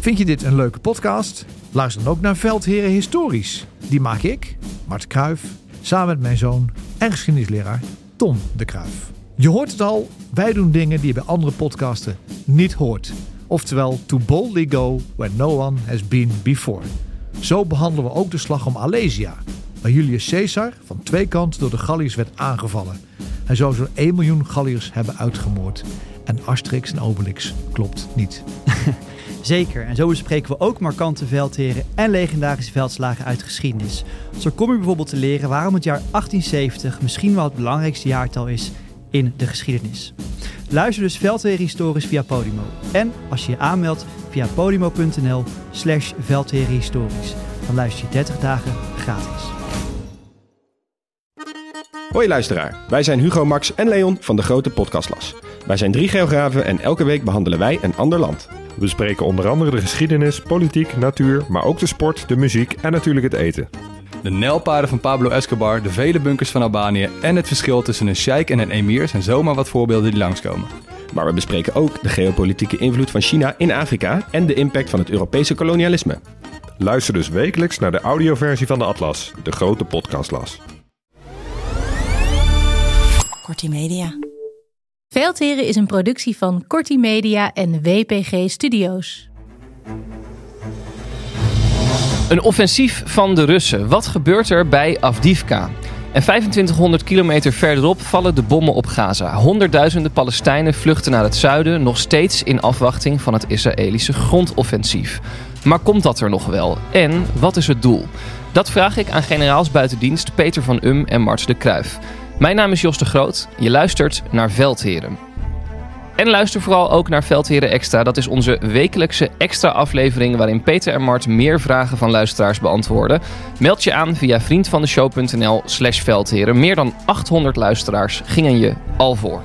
Vind je dit een leuke podcast? Luister dan ook naar Veldheren Historisch. Die maak ik, Mart Kruijf, samen met mijn zoon en geschiedenisleraar Tom de Kruijf. Je hoort het al, wij doen dingen die je bij andere podcasten niet hoort. Oftewel, to boldly go where no one has been before. Zo behandelen we ook de slag om Alesia, waar Julius Caesar van twee kanten door de Galliërs werd aangevallen. Hij zou zo'n 1 miljoen Galliërs hebben uitgemoord. En Asterix en Obelix klopt niet. Zeker, en zo bespreken we ook markante veldheren en legendarische veldslagen uit geschiedenis. Zo kom je bijvoorbeeld te leren waarom het jaar 1870 misschien wel het belangrijkste jaartal is in de geschiedenis. Luister dus Veldheren Historisch via Podimo. En als je je aanmeldt via podimo.nl/veldherenhistorisch. Dan luister je 30 dagen gratis. Hoi luisteraar, wij zijn Hugo, Max en Leon van de Grote Podcastlas. Wij zijn 3 geografen en elke week behandelen wij een ander land. We bespreken onder andere de geschiedenis, politiek, natuur, maar ook de sport, de muziek en natuurlijk het eten. De nijlpaarden van Pablo Escobar, de vele bunkers van Albanië en het verschil tussen een sheik en een emir zijn zomaar wat voorbeelden die langskomen. Maar we bespreken ook de geopolitieke invloed van China in Afrika en de impact van het Europese kolonialisme. Luister dus wekelijks naar de audioversie van de Atlas, de Grote Podcastlas. Kortie Media. Veldheren is een productie van Kortie Media en WPG Studios. Een offensief van de Russen. Wat gebeurt er bij Avdiivka? En 2500 kilometer verderop vallen de bommen op Gaza. Honderdduizenden Palestijnen vluchten naar het zuiden, nog steeds in afwachting van het Israëlische grondoffensief. Maar komt dat er nog wel? En wat is het doel? Dat vraag ik aan generaals buitendienst Peter van en Mart de Kruijf. Mijn naam is Jos de Groot. Je luistert naar Veldheren. En luister vooral ook naar Veldheren Extra. Dat is onze wekelijkse extra aflevering waarin Peter en Mart meer vragen van luisteraars beantwoorden. Meld je aan via vriendvandeshow.nl/Veldheren. Meer dan 800 luisteraars gingen je al voor.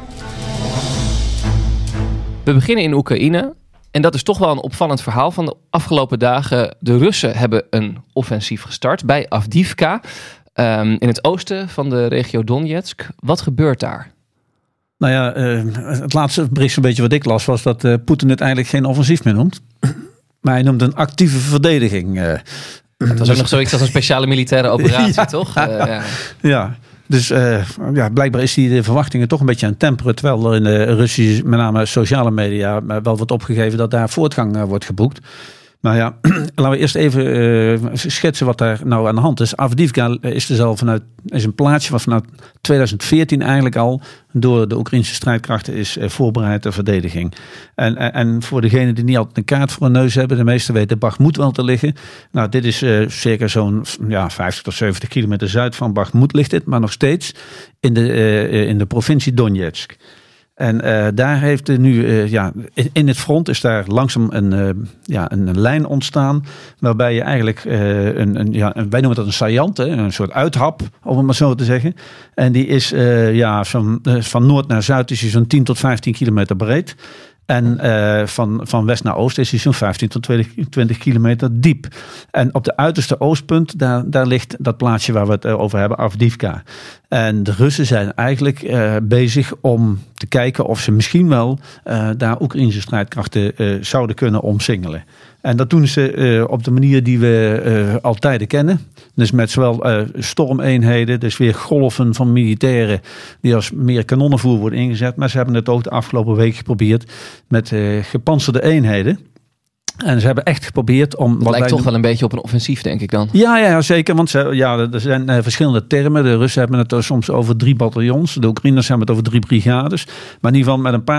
We beginnen in Oekraïne. En dat is toch wel een opvallend verhaal van de afgelopen dagen. De Russen hebben een offensief gestart bij Avdiivka. In het oosten van de regio Donetsk. Wat gebeurt daar? Nou ja, het laatste bericht een beetje wat ik las was dat Poetin het eigenlijk geen offensief meer noemt. Maar hij noemt een actieve verdediging. Het was ook nog zoiets als een speciale militaire operatie, ja, toch? Ja. Dus blijkbaar is de verwachtingen toch een beetje aan het temperen. Terwijl er in de Russische, met name sociale media, wel wordt opgegeven dat daar voortgang wordt geboekt. Nou ja, laten we eerst even schetsen wat daar nou aan de hand is. Avdiivka is een plaatsje wat vanuit 2014 eigenlijk al door de Oekraïnse strijdkrachten is voorbereid ter verdediging. En voor degenen die niet altijd een kaart voor hun neus hebben, de meesten weten Bakhmut wel te liggen. Nou, dit is circa zo'n 50 tot 70 kilometer zuid van Bakhmut ligt dit, maar nog steeds in de provincie Donetsk. En daar heeft nu, in het front is daar langzaam een lijn ontstaan. Waarbij je eigenlijk, wij noemen dat een saillant, een soort uithap, om het maar zo te zeggen. En die is van noord naar zuid is hij zo'n 10 tot 15 kilometer breed. En van west naar oost is hij zo'n 15 tot 20 kilometer diep. En op de uiterste oostpunt, daar ligt dat plaatsje waar we het over hebben, Avdiivka. En de Russen zijn eigenlijk bezig om te kijken of ze misschien wel daar Oekraïnse strijdkrachten zouden kunnen omsingelen. En dat doen ze op de manier die we al tijden kennen. Dus met zowel stormeenheden, dus weer golven van militairen die als meer kanonnenvoer worden ingezet. Maar ze hebben het ook de afgelopen week geprobeerd met gepantserde eenheden. En ze hebben echt geprobeerd om... Het lijkt toch wel een beetje op een offensief, denk ik dan. Ja, zeker. Want er zijn verschillende termen. De Russen hebben het soms over 3 bataljons. De Oekraïners hebben het over 3 brigades. Maar in ieder geval met een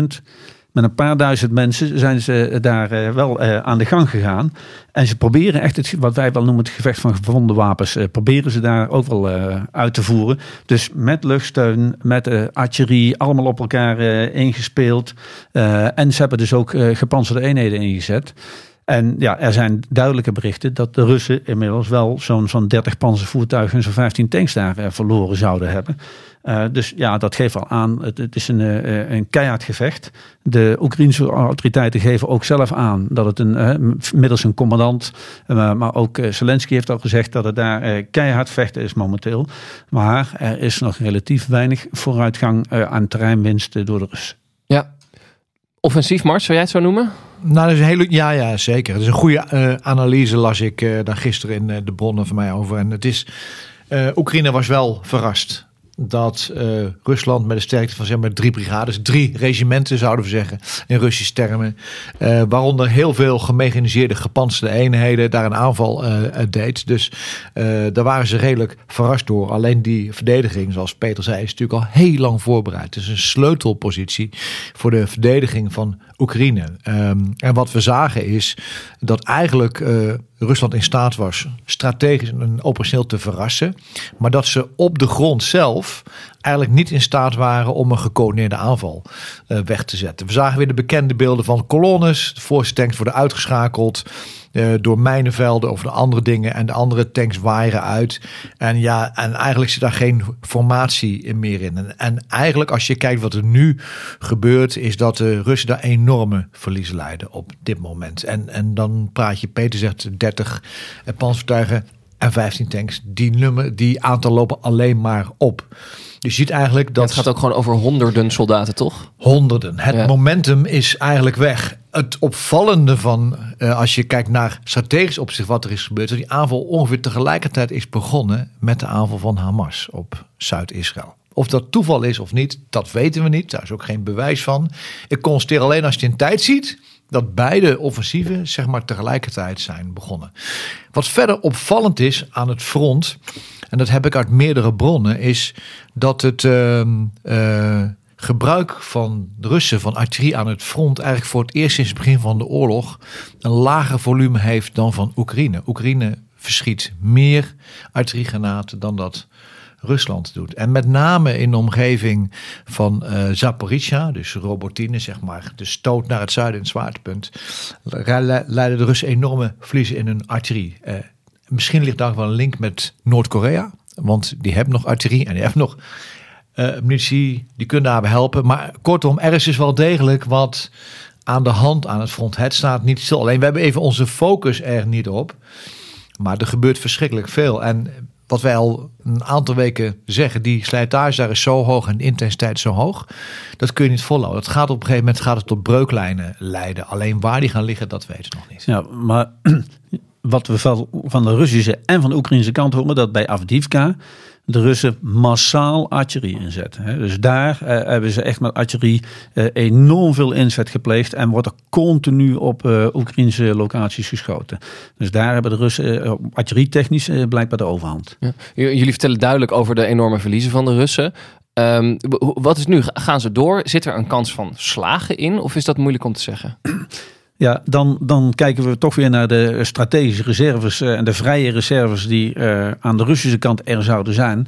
paar duizend mensen zijn ze daar wel aan de gang gegaan. En ze proberen echt wat wij wel noemen het gevecht van gevonden wapens. Proberen ze daar ook wel uit te voeren. Dus met luchtsteun, met artillerie, allemaal op elkaar ingespeeld. En ze hebben dus ook gepantserde eenheden ingezet. En ja, er zijn duidelijke berichten dat de Russen inmiddels wel zo'n 30 panzervoertuigen en zo'n 15 tanks daar verloren zouden hebben. Dus ja, dat geeft al aan, het is een keihard gevecht. De Oekraïnse autoriteiten geven ook zelf aan dat het middels een commandant, maar ook Zelensky heeft al gezegd dat het daar keihard vechten is momenteel. Maar er is nog relatief weinig vooruitgang aan terreinwinst door de Russen. Ja. Offensief, Mars, zou jij het zo noemen? Nou, dat is een hele, ja, zeker. Het is een goede analyse, las ik dan gisteren in de bronnen van mij over. En het is, Oekraïne was wel verrast dat Rusland met een sterkte van zeg maar 3 brigades, 3 regimenten zouden we zeggen in Russische termen, waaronder heel veel gemechaniseerde gepantserde eenheden daar een aanval deed. Dus daar waren ze redelijk verrast door. Alleen die verdediging, zoals Peter zei, is natuurlijk al heel lang voorbereid. Het is een sleutelpositie voor de verdediging van Oekraïne. En wat we zagen is dat eigenlijk Rusland in staat was strategisch en operationeel te verrassen. Maar dat ze op de grond zelf eigenlijk niet in staat waren om een gecoördineerde aanval weg te zetten. We zagen weer de bekende beelden van kolonnes. De voorste tanks worden uitgeschakeld door mijnenvelden of de andere dingen. En de andere tanks waaieren uit. En eigenlijk zit daar geen formatie meer in. En eigenlijk als je kijkt wat er nu gebeurt, is dat de Russen daar enorme verliezen lijden op dit moment. En dan praat je, Peter zegt 30 panzervoertuigen en 15 tanks. Die aantal lopen alleen maar op. Dus je ziet eigenlijk dat... Het gaat ook gewoon over honderden soldaten, toch? Honderden. Het momentum is eigenlijk weg. Het opvallende van, als je kijkt naar strategisch opzicht wat er is gebeurd, dat die aanval ongeveer tegelijkertijd is begonnen met de aanval van Hamas op Zuid-Israël. Of dat toeval is of niet, dat weten we niet. Daar is ook geen bewijs van. Ik constateer alleen als je in tijd ziet dat beide offensieven zeg maar tegelijkertijd zijn begonnen. Wat verder opvallend is aan het front, en dat heb ik uit meerdere bronnen, is dat het gebruik van de Russen van artillerie aan het front eigenlijk voor het eerst sinds het begin van de oorlog een lager volume heeft dan van Oekraïne. Oekraïne verschiet meer artilleriegranaten dan dat Rusland doet. En met name in de omgeving van Zaporizhzhia, dus Robotine, zeg maar, de stoot naar het zuiden in het zwaartepunt, leiden de Russen enorme verliezen in hun artillerie. Misschien ligt daar wel een link met Noord-Korea, want die hebben nog artillerie en die hebben nog munitie, die kunnen daarbij helpen. Maar kortom, er is dus wel degelijk wat aan de hand aan het front. Het staat niet stil. Alleen we hebben even onze focus er niet op. Maar er gebeurt verschrikkelijk veel. En wat wij al een aantal weken zeggen, die slijtage daar is zo hoog en de intensiteit zo hoog, dat kun je niet volhouden. Dat gaat op een gegeven moment tot breuklijnen leiden. Alleen waar die gaan liggen, dat weten we nog niet. Ja, maar wat we van de Russische en van de Oekraïnse kant horen, dat bij Avdiivka de Russen massaal artillerie inzetten. Dus daar hebben ze echt met artillerie enorm veel inzet gepleegd en wordt er continu op Oekraïnse locaties geschoten. Dus daar hebben de Russen artillerietechnisch blijkbaar de overhand. Ja. Jullie vertellen duidelijk over de enorme verliezen van de Russen. Wat is nu? Gaan ze door? Zit er een kans van slagen in? Of is dat moeilijk om te zeggen? Ja, dan kijken we toch weer naar de strategische reserves en de vrije reserves die aan de Russische kant er zouden zijn.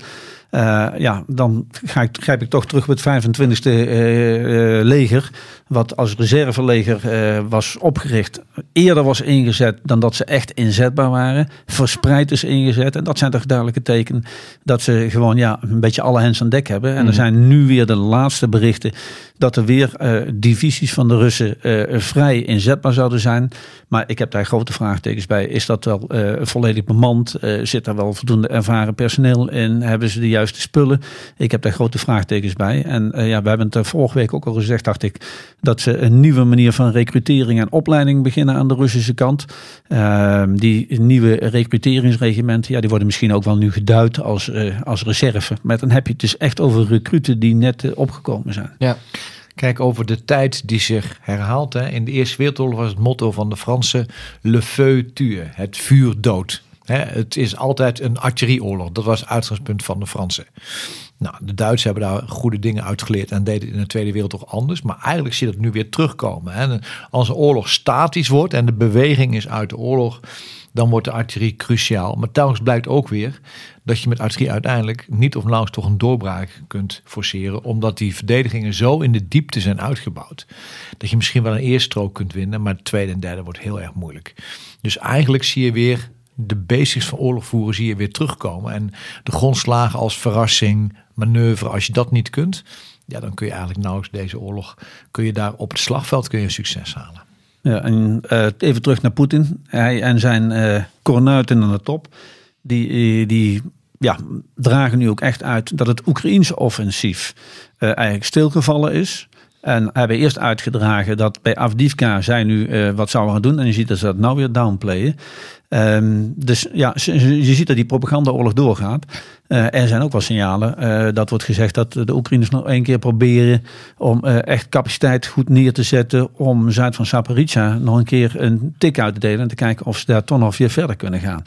Dan grijp ik toch terug op het 25e leger, wat als reserveleger was opgericht, eerder was ingezet dan dat ze echt inzetbaar waren. Verspreid is ingezet en dat zijn toch duidelijke tekenen dat ze gewoon een beetje alle hens aan dek hebben. En er zijn nu weer de laatste berichten dat er weer divisies van de Russen vrij inzetbaar zouden zijn. Maar ik heb daar grote vraagtekens bij. Is dat wel volledig bemand? Zit daar wel voldoende ervaren personeel in? Hebben ze de juiste spullen? Ik heb daar grote vraagtekens bij. En we hebben het vorige week ook al gezegd, dacht ik, dat ze een nieuwe manier van recrutering en opleiding beginnen aan de Russische kant. Die nieuwe recruteringsregimenten, die worden misschien ook wel nu geduid als reserve. Maar dan heb je het dus echt over recruten die net opgekomen zijn. Ja. Kijk, over de tijd die zich herhaalt. In de Eerste Wereldoorlog was het motto van de Fransen le feu tue, het vuur dood. Het is altijd een artillerieoorlog. Dat was het uitgangspunt van de Fransen. Nou, de Duitsers hebben daar goede dingen uitgeleerd en deden het in de Tweede Wereldoorlog anders. Maar eigenlijk zie je dat nu weer terugkomen. Als een oorlog statisch wordt en de beweging is uit de oorlog, dan wordt de artillerie cruciaal. Maar telkens blijkt ook weer dat je met artillerie uiteindelijk niet of nauwelijks toch een doorbraak kunt forceren, omdat die verdedigingen zo in de diepte zijn uitgebouwd, dat je misschien wel een eerste strook kunt winnen, maar de tweede en derde wordt heel erg moeilijk. Dus eigenlijk zie je weer de basics van oorlog voeren zie je weer terugkomen. En de grondslagen als verrassing, manoeuvre, als je dat niet kunt, dan kun je eigenlijk nauwelijks deze oorlog, kun je daar op het slagveld kun je een succes halen. Ja, en even terug naar Poetin. Hij en zijn kornuiten aan de top, die dragen nu ook echt uit dat het Oekraïense offensief eigenlijk stilgevallen is. En hebben eerst uitgedragen dat bij Avdiivka zij nu wat zouden gaan doen. En je ziet dat ze dat nou weer downplayen. Dus ja, je ziet dat die propagandaoorlog doorgaat. Er zijn ook wel signalen. Dat wordt gezegd dat de Oekraïners nog 1 keer proberen om echt capaciteit goed neer te zetten. Om zuid van Zaporizhzhia nog een keer een tik uit te delen. En te kijken of ze daar toch nog weer verder kunnen gaan.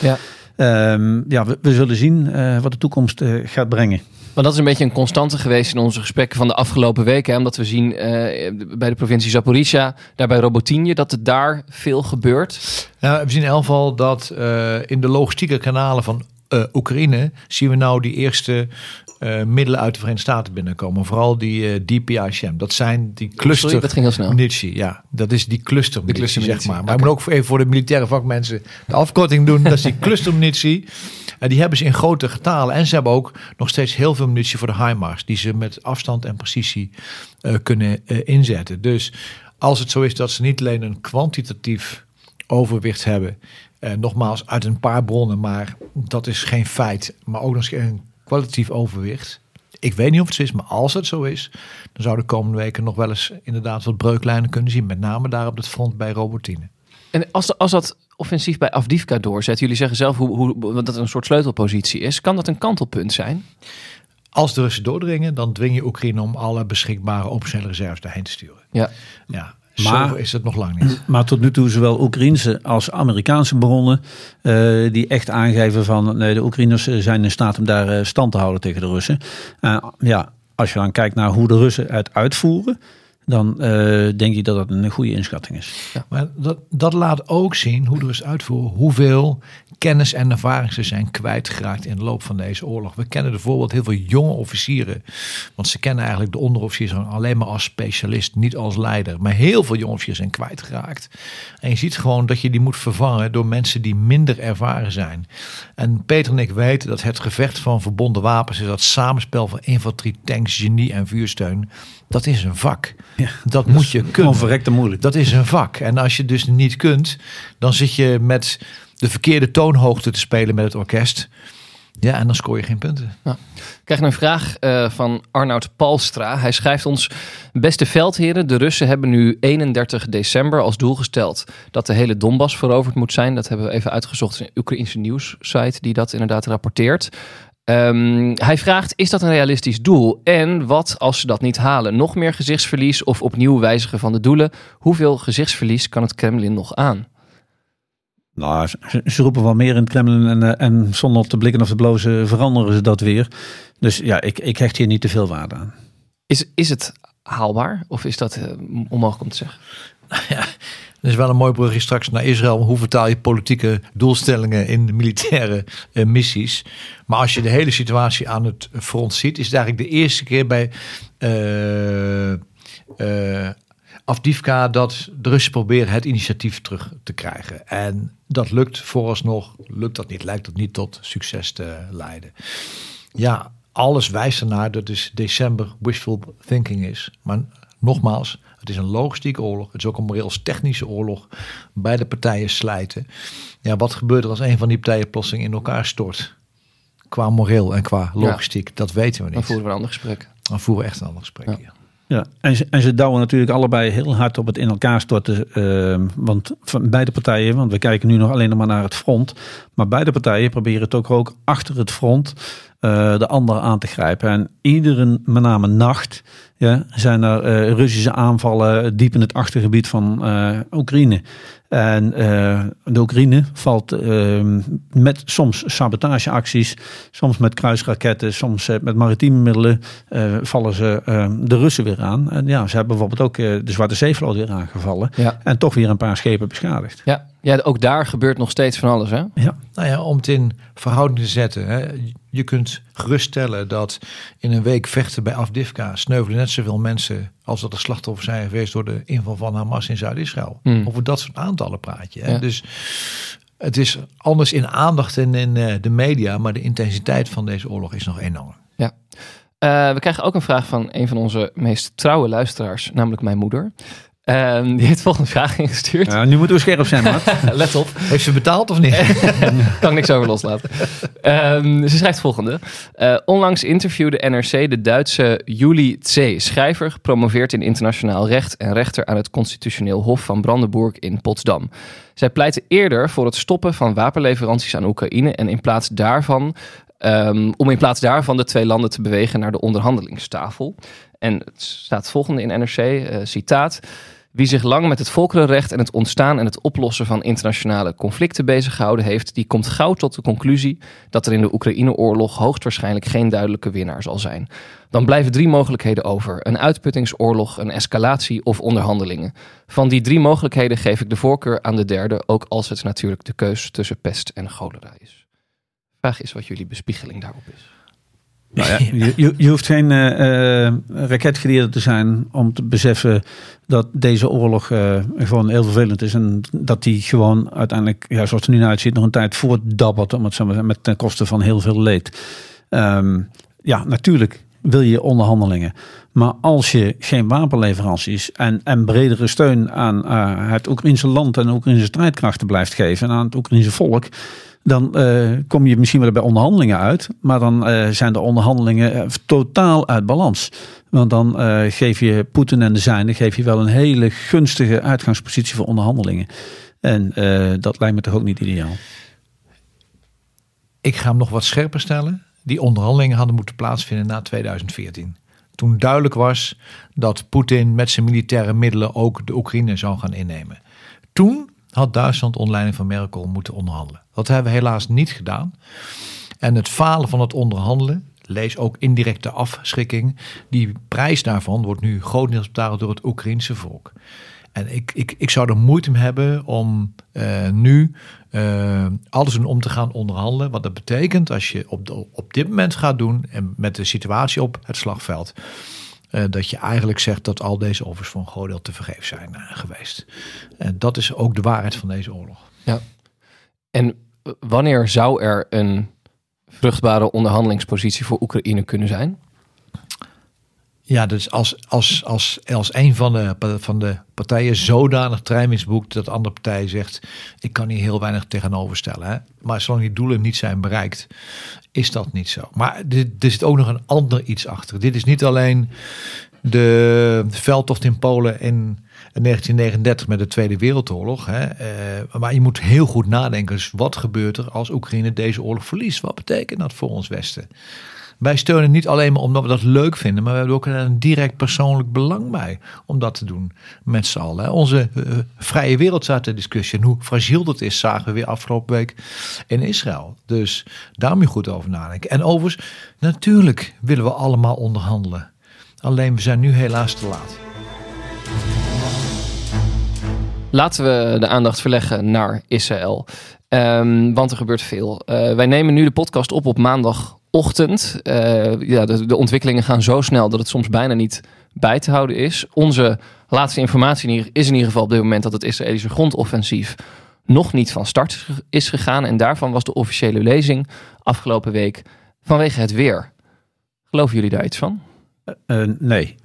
Ja. We zullen zien wat de toekomst gaat brengen. Maar dat is een beetje een constante geweest in onze gesprekken van de afgelopen weken. Hè? Omdat we zien bij de provincie Zaporizhzhia, daar bij Robotyne, dat het daar veel gebeurt. Nou, we zien in elk geval dat in de logistieke kanalen van Oekraïne zien we nou die eerste middelen uit de Verenigde Staten binnenkomen. Vooral die DPISM. Dat zijn die cluster dat ging heel snel. munitie. Ja, dat is die clustermunitie, zeg maar. Maar ik moet ook even voor de militaire vakmensen de afkorting doen. Dat is die clustermunitie. En die hebben ze in grote getalen. En ze hebben ook nog steeds heel veel munitie voor de HIMARS. Die ze met afstand en precisie kunnen inzetten. Dus als het zo is dat ze niet alleen een kwantitatief overwicht hebben. Nogmaals uit een paar bronnen. Maar dat is geen feit. Maar ook nog eens een kwalitatief overwicht. Ik weet niet of het zo is. Maar als het zo is. Dan zou de komende weken nog wel eens inderdaad wat breuklijnen kunnen zien. Met name daar op het front bij Robotyne. En als dat offensief bij Avdiivka doorzet, jullie zeggen zelf dat het een soort sleutelpositie is. Kan dat een kantelpunt zijn? Als de Russen doordringen, dan dwing je Oekraïne om alle beschikbare operationele reserves daarheen te sturen. Ja. Zo is het nog lang niet. Maar tot nu toe zowel Oekraïense als Amerikaanse bronnen die echt aangeven van de Oekraïners zijn in staat om daar stand te houden tegen de Russen. Als je dan kijkt naar hoe de Russen het uitvoeren, dan denk ik dat dat een goede inschatting is. Ja. Maar dat laat ook zien, hoe de Russen uitvoeren, hoeveel kennis en ervaring ze zijn kwijtgeraakt in de loop van deze oorlog. We kennen bijvoorbeeld heel veel jonge officieren, want ze kennen eigenlijk de onderofficiers alleen maar als specialist, niet als leider. Maar heel veel jonge officieren zijn kwijtgeraakt. En je ziet gewoon dat je die moet vervangen door mensen die minder ervaren zijn. En Peter en ik weten dat het gevecht van verbonden wapens is dat samenspel van infanterie, tanks, genie en vuursteun. Dat is een vak. Ja, dat moet je kunnen. Onverrekte moeilijk. Dat is een vak. En als je het dus niet kunt, dan zit je met de verkeerde toonhoogte te spelen met het orkest. Ja, en dan scoor je geen punten. Nou, ik krijg een vraag van Arnoud Palstra. Hij schrijft ons: beste veldheren, de Russen hebben nu 31 december als doel gesteld dat de hele Donbass veroverd moet zijn. Dat hebben we even uitgezocht in een Oekraïnse nieuwssite die dat inderdaad rapporteert. Hij vraagt, is dat een realistisch doel? En wat als ze dat niet halen? Nog meer gezichtsverlies of opnieuw wijzigen van de doelen? Hoeveel gezichtsverlies kan het Kremlin nog aan? Nou, ze roepen wel meer in het Kremlin en zonder op te blikken of te blozen veranderen ze dat weer. Dus ja, ik hecht hier niet te veel waarde aan. Is het haalbaar of is dat onmogelijk om te zeggen? Ja, dat is wel een mooi brugje straks naar Israël. Hoe vertaal je politieke doelstellingen in militaire missies? Maar als je de hele situatie aan het front ziet, is het eigenlijk de eerste keer bij Avdiivka dat de Russen proberen het initiatief terug te krijgen. En dat lukt vooralsnog, lijkt dat niet tot succes te leiden. Ja, alles wijst ernaar dat dus december wishful thinking is. Maar nogmaals, het is een logistieke oorlog. Het is ook een moreel-technische oorlog. Beide partijen slijten. Ja, wat gebeurt er als een van die partijen plotseling in elkaar stort? Qua moreel en qua logistiek, dat weten we niet. Dan voeren we een ander gesprek. Dan voeren we echt een ander gesprek, ja. Ja, en ze douwen natuurlijk allebei heel hard op het in elkaar storten. Want van beide partijen, want we kijken nu nog alleen nog maar naar het front. Maar beide partijen proberen het ook achter het front de andere aan te grijpen. En iedere, met name nacht, zijn er Russische aanvallen diep in het achtergebied van Oekraïne. En de Oekraïne valt met soms sabotageacties, soms met kruisraketten, soms met maritieme middelen vallen ze de Russen weer aan. En ja, ze hebben bijvoorbeeld ook de Zwarte Zeevloot weer aangevallen. Ja. En toch weer een paar schepen beschadigd. Ja, ook daar gebeurt nog steeds van alles, hè? Ja. Nou ja, om het in verhouding te zetten. Hè. Je kunt geruststellen dat in een week vechten bij Avdiivka sneuvelen net zoveel mensen als dat er slachtoffers zijn geweest door de inval van Hamas in Zuid-Israël. Over dat soort aantallen praat je. Hè. Ja. Dus het is anders in aandacht en in de media, maar de intensiteit van deze oorlog is nog enorm. Ja. We krijgen ook een vraag van een van onze meest trouwe luisteraars, namelijk mijn moeder. Die heeft volgende vraag ingestuurd. Ja, nu moeten we scherp zijn, Maat. Let op. Heeft ze betaald of niet? Kan ik niks over loslaten. Ze schrijft volgende. Onlangs interviewde NRC de Duitse Julie Tse, schrijver, gepromoveerd in internationaal recht en rechter aan het Constitutioneel Hof van Brandenburg in Potsdam. Zij pleitte eerder voor het stoppen van wapenleveranties aan Oekraïne en in plaats daarvan de twee landen te bewegen naar de onderhandelingstafel. En het staat het volgende in NRC, citaat: wie zich lang met het volkerenrecht en het ontstaan en het oplossen van internationale conflicten bezighouden heeft, die komt gauw tot de conclusie dat er in de Oekraïne-oorlog hoogstwaarschijnlijk geen duidelijke winnaar zal zijn. Dan blijven 3 mogelijkheden over: een uitputtingsoorlog, een escalatie of onderhandelingen. Van die 3 mogelijkheden geef ik de voorkeur aan de derde, ook als het natuurlijk de keus tussen pest en cholera is. De vraag is wat jullie bespiegeling daarop is. Nou ja, je hoeft geen raketgeleerde te zijn om te beseffen dat deze oorlog gewoon heel vervelend is. En dat die gewoon uiteindelijk, zoals het er nu uitziet, nog een tijd voortdabbert. Om het zo maar te zeggen, met ten koste van heel veel leed. Natuurlijk wil je onderhandelingen. Maar als je geen wapenleveranties en bredere steun aan het Oekraïnse land en de Oekraïnse strijdkrachten blijft geven en aan het Oekraïnse volk, dan kom je misschien wel bij onderhandelingen uit. Maar dan zijn de onderhandelingen totaal uit balans. Want dan geef je Poetin en de zijnen geef je wel een hele gunstige uitgangspositie voor onderhandelingen. En dat lijkt me toch ook niet ideaal. Ik ga hem nog wat scherper stellen. Die onderhandelingen hadden moeten plaatsvinden na 2014. Toen duidelijk was dat Poetin met zijn militaire middelen ook de Oekraïne zou gaan innemen. Toen had Duitsland onder leiding van Merkel moeten onderhandelen. Dat hebben we helaas niet gedaan. En het falen van het onderhandelen, lees ook indirecte afschrikking, die prijs daarvan wordt nu grotendeels betaald door het Oekraïense volk. En ik zou er moeite mee hebben om nu alles om te gaan onderhandelen. Wat dat betekent als je op dit moment gaat doen en met de situatie op het slagveld, dat je eigenlijk zegt dat al deze offers voor een groot deel te vergeefs zijn geweest. En dat is ook de waarheid van deze oorlog. Ja. En wanneer zou er een vruchtbare onderhandelingspositie voor Oekraïne kunnen zijn? Ja, dus als een van de partijen zodanig terrein boekt dat de andere partij zegt, ik kan hier heel weinig tegenover stellen. Hè? Maar zolang die doelen niet zijn bereikt, is dat niet zo. Maar er zit ook nog een ander iets achter. Dit is niet alleen de veldtocht in Polen in 1939 met de Tweede Wereldoorlog. Hè? Maar je moet heel goed nadenken. Dus wat gebeurt er als Oekraïne deze oorlog verliest? Wat betekent dat voor ons Westen? Wij steunen niet alleen maar omdat we dat leuk vinden, maar we hebben ook een direct persoonlijk belang bij om dat te doen met z'n allen. Onze vrije wereld staat ter discussie. En hoe fragiel dat is, zagen we weer afgelopen week in Israël. Dus daar moet je goed over nadenken. En overigens, natuurlijk willen we allemaal onderhandelen. Alleen we zijn nu helaas te laat. Laten we de aandacht verleggen naar Israël. Want er gebeurt veel. Wij nemen nu de podcast op maandagochtend. De ontwikkelingen gaan zo snel dat het soms bijna niet bij te houden is. Onze laatste informatie is in ieder geval op dit moment dat het Israëlische grondoffensief nog niet van start is gegaan. En daarvan was de officiële lezing afgelopen week vanwege het weer. Geloven jullie daar iets van? Nee.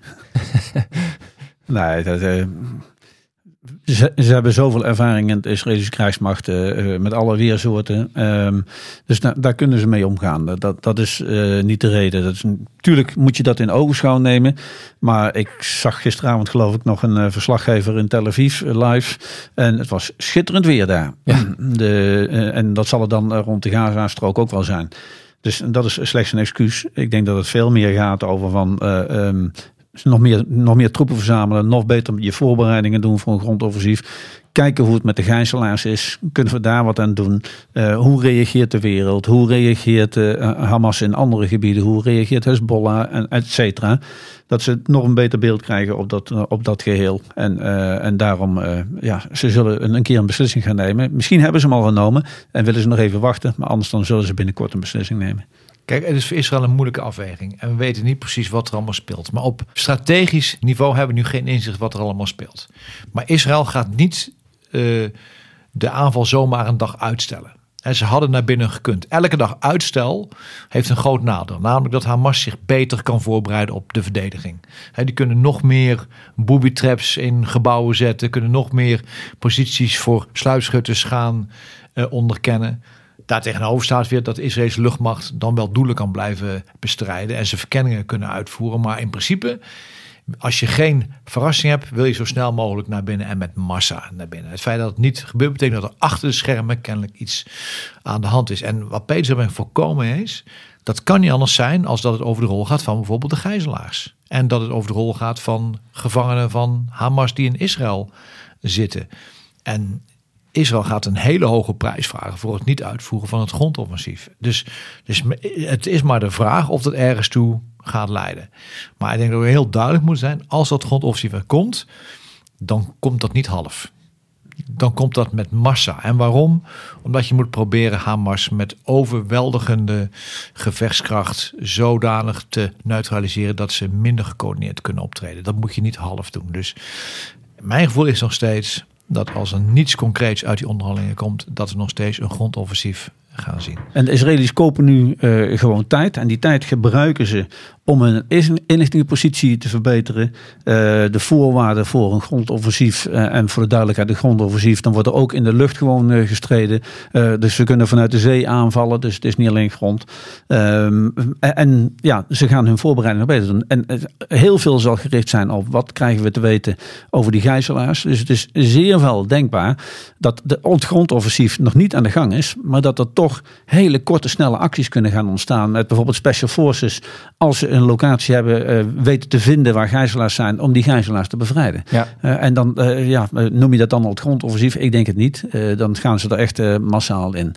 Nee, ze hebben zoveel ervaring in het Israëlische krijgsmacht met alle weersoorten. Dus daar kunnen ze mee omgaan. Dat is niet de reden. Natuurlijk moet je dat in ogenschouw nemen. Maar ik zag gisteravond geloof ik nog een verslaggever in Tel Aviv live. En het was schitterend weer daar. Ja. En dat zal het dan rond de Gaza-strook ook wel zijn. Dus dat is slechts een excuus. Ik denk dat het veel meer gaat over van nog meer troepen verzamelen. Nog beter je voorbereidingen doen voor een grondoffensief. Kijken hoe het met de gijzelaars is. Kunnen we daar wat aan doen? Hoe reageert de wereld? Hoe reageert Hamas in andere gebieden? Hoe reageert Hezbollah? En et cetera. Dat ze nog een beter beeld krijgen op dat geheel. En daarom, ze zullen een keer een beslissing gaan nemen. Misschien hebben ze hem al genomen en willen ze nog even wachten. Maar anders dan zullen ze binnenkort een beslissing nemen. Kijk, het is voor Israël een moeilijke afweging. En we weten niet precies wat er allemaal speelt. Maar op strategisch niveau hebben we nu geen inzicht wat er allemaal speelt. Maar Israël gaat niet de aanval zomaar een dag uitstellen. En ze hadden naar binnen gekund. Elke dag uitstel heeft een groot nadeel. Namelijk dat Hamas zich beter kan voorbereiden op de verdediging. Die kunnen nog meer booby traps in gebouwen zetten. Kunnen nog meer posities voor sluipschutters gaan onderkennen. Daartegenover staat weer dat de Israëlische luchtmacht dan wel doelen kan blijven bestrijden. En ze verkenningen kunnen uitvoeren. Maar in principe, als je geen verrassing hebt, wil je zo snel mogelijk naar binnen en met massa naar binnen. Het feit dat het niet gebeurt, betekent dat er achter de schermen kennelijk iets aan de hand is. En wat Peter erbij voorkomen is, dat kan niet anders zijn als dat het over de rol gaat van bijvoorbeeld de gijzelaars. En dat het over de rol gaat van gevangenen van Hamas die in Israël zitten. En Israël gaat een hele hoge prijs vragen voor het niet uitvoeren van het grondoffensief. Dus het is maar de vraag of dat ergens toe gaat leiden. Maar ik denk dat we heel duidelijk moeten zijn, als dat grondoffensief er komt, dan komt dat niet half. Dan komt dat met massa. En waarom? Omdat je moet proberen Hamas met overweldigende gevechtskracht zodanig te neutraliseren dat ze minder gecoördineerd kunnen optreden. Dat moet je niet half doen. Dus mijn gevoel is nog steeds dat als er niets concreets uit die onderhandelingen komt, dat we nog steeds een grondoffensief gaan zien. En de Israëli's kopen nu gewoon tijd. En die tijd gebruiken ze om hun inlichtingenpositie te verbeteren. De voorwaarden voor een grondoffensief en voor de duidelijkheid, de grondoffensief, dan wordt er ook in de lucht gewoon gestreden. Dus ze kunnen vanuit de zee aanvallen. Dus het is niet alleen grond. En ja, ze gaan hun voorbereiding nog beter doen. En heel veel zal gericht zijn op wat krijgen we te weten over die gijzelaars. Dus het is zeer wel denkbaar dat het grondoffensief nog niet aan de gang is, maar dat er toch hele korte, snelle acties kunnen gaan ontstaan. Met bijvoorbeeld Special Forces, als ze een locatie hebben weten te vinden waar gijzelaars zijn, om die gijzelaars te bevrijden. Ja. En dan noem je dat dan al het grondoffensief? Ik denk het niet. Dan gaan ze er echt massaal in.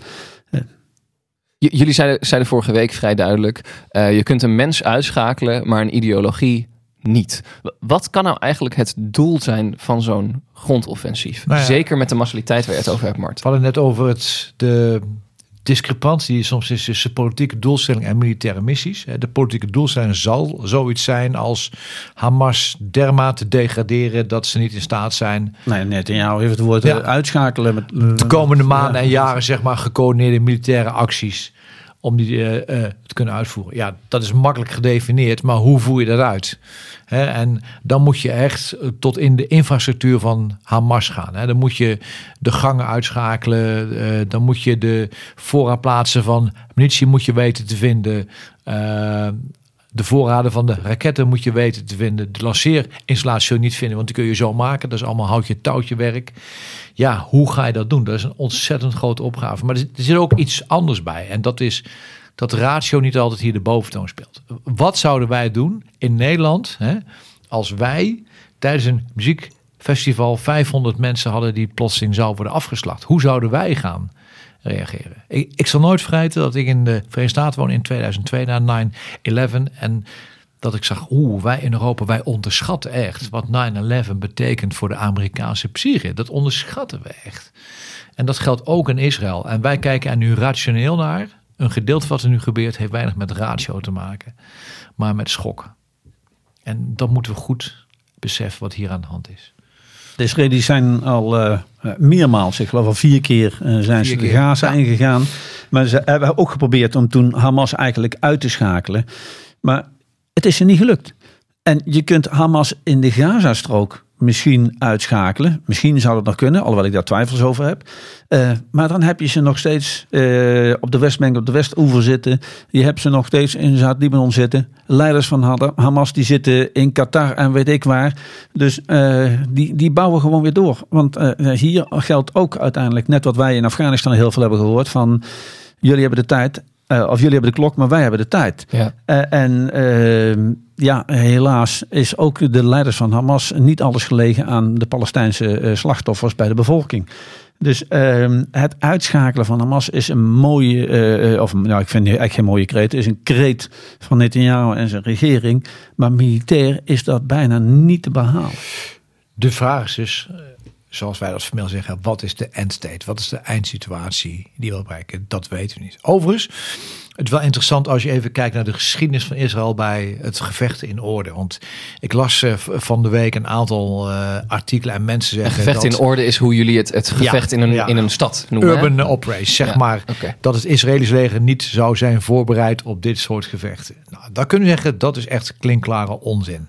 Jullie zeiden vorige week vrij duidelijk, je kunt een mens uitschakelen, maar een ideologie niet. Wat kan nou eigenlijk het doel zijn van zo'n grondoffensief? Nou ja, zeker met de massaliteit waar je het over hebt, Mart. We hadden net over de discrepantie die soms is tussen politieke doelstelling en militaire missies. De politieke doelstelling zal zoiets zijn als Hamas dermate degraderen dat ze niet in staat zijn. Nee, Netanyahu heeft het woord uitschakelen. Met de komende maanden en jaren zeg maar gecoördineerde militaire acties om die te kunnen uitvoeren. Ja, dat is makkelijk gedefinieerd, maar hoe voer je dat uit? En dan moet je echt tot in de infrastructuur van Hamas gaan. Dan moet je de gangen uitschakelen. Dan moet je de voorraadplaatsen van munitie moet je weten te vinden. De voorraden van de raketten moet je weten te vinden. De lanceerinstallatie zul je niet vinden, want die kun je zo maken. Dat is allemaal houtje-touwtje werk. Ja, hoe ga je dat doen? Dat is een ontzettend grote opgave. Maar er zit ook iets anders bij. En dat is dat de ratio niet altijd hier de boventoon speelt. Wat zouden wij doen in Nederland als wij tijdens een muziekfestival 500 mensen hadden die plotseling zou worden afgeslacht? Hoe zouden wij gaan reageren? Ik zal nooit vergeten dat ik in de Verenigde Staten woon in 2002 na 9/11 en dat ik zag, wij in Europa, wij onderschatten echt wat 9/11 betekent voor de Amerikaanse psyche. Dat onderschatten we echt. En dat geldt ook in Israël. En wij kijken er nu rationeel naar. Een gedeelte wat er nu gebeurt heeft weinig met ratio te maken, maar met schokken. En dat moeten we goed beseffen wat hier aan de hand is. De Israëli's zijn al meermaals, ik geloof al 4 keer zijn ze de Gaza ingegaan. Maar ze hebben ook geprobeerd om toen Hamas eigenlijk uit te schakelen. Maar het is er niet gelukt. En je kunt Hamas in de Gazastrook misschien uitschakelen. Misschien zou dat nog kunnen, alhoewel ik daar twijfels over heb. Maar dan heb je ze nog steeds op de Westbank, op de Westoever zitten. Je hebt ze nog steeds in Zuid-Libanon zitten. Leiders van Hamas die zitten in Qatar en weet ik waar. Dus die bouwen gewoon weer door. Want hier geldt ook uiteindelijk, net wat wij in Afghanistan heel veel hebben gehoord, van jullie hebben de tijd. Of jullie hebben de klok, maar wij hebben de tijd. Ja. Helaas is ook de leiders van Hamas niet alles gelegen aan de Palestijnse slachtoffers bij de bevolking. Dus het uitschakelen van Hamas is een mooie, ik vind eigenlijk geen mooie kreet. Het is een kreet van Netanyahu en zijn regering. Maar militair is dat bijna niet te behalen. De vraag is dus, zoals wij dat formeel zeggen, wat is de end state? Wat is de eindsituatie die we bereiken? Dat weten we niet. Overigens, het is wel interessant als je even kijkt naar de geschiedenis van Israël bij het gevechten in orde. Want ik las van de week een aantal artikelen en mensen zeggen... Een gevecht in orde is hoe jullie het gevecht in een stad noemen. Urban operation, dat het Israëlisch leger niet zou zijn voorbereid op dit soort gevechten. Nou, dat kunnen we zeggen, dat is echt klinkklare onzin.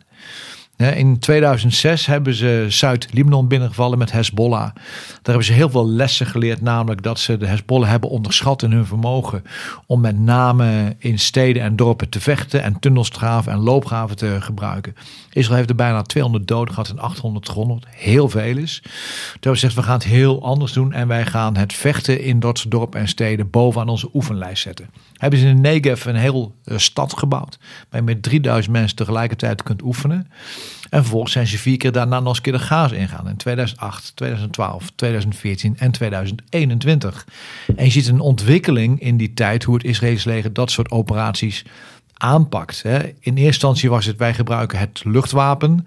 In 2006 hebben ze Zuid-Libanon binnengevallen met Hezbollah. Daar hebben ze heel veel lessen geleerd. Namelijk dat ze de Hezbollah hebben onderschat in hun vermogen. Om met name in steden en dorpen te vechten. En tunnels te graven en loopgraven te gebruiken. Israël heeft er bijna 200 doden gehad en 800 gewonden. Heel veel is. Toen hebben ze gezegd, we gaan het heel anders doen. En wij gaan het vechten in dat soort dorpen en steden bovenaan onze oefenlijst zetten. Hebben ze in de Negev een heel stad gebouwd. Waar je met 3000 mensen tegelijkertijd kunt oefenen. En vervolgens zijn ze 4 keer daarna nog eens keer de Gaza ingaan. In 2008, 2012, 2014 en 2021. En je ziet een ontwikkeling in die tijd hoe het Israëlisch leger dat soort operaties aanpakt. In eerste instantie was het, wij gebruiken het luchtwapen.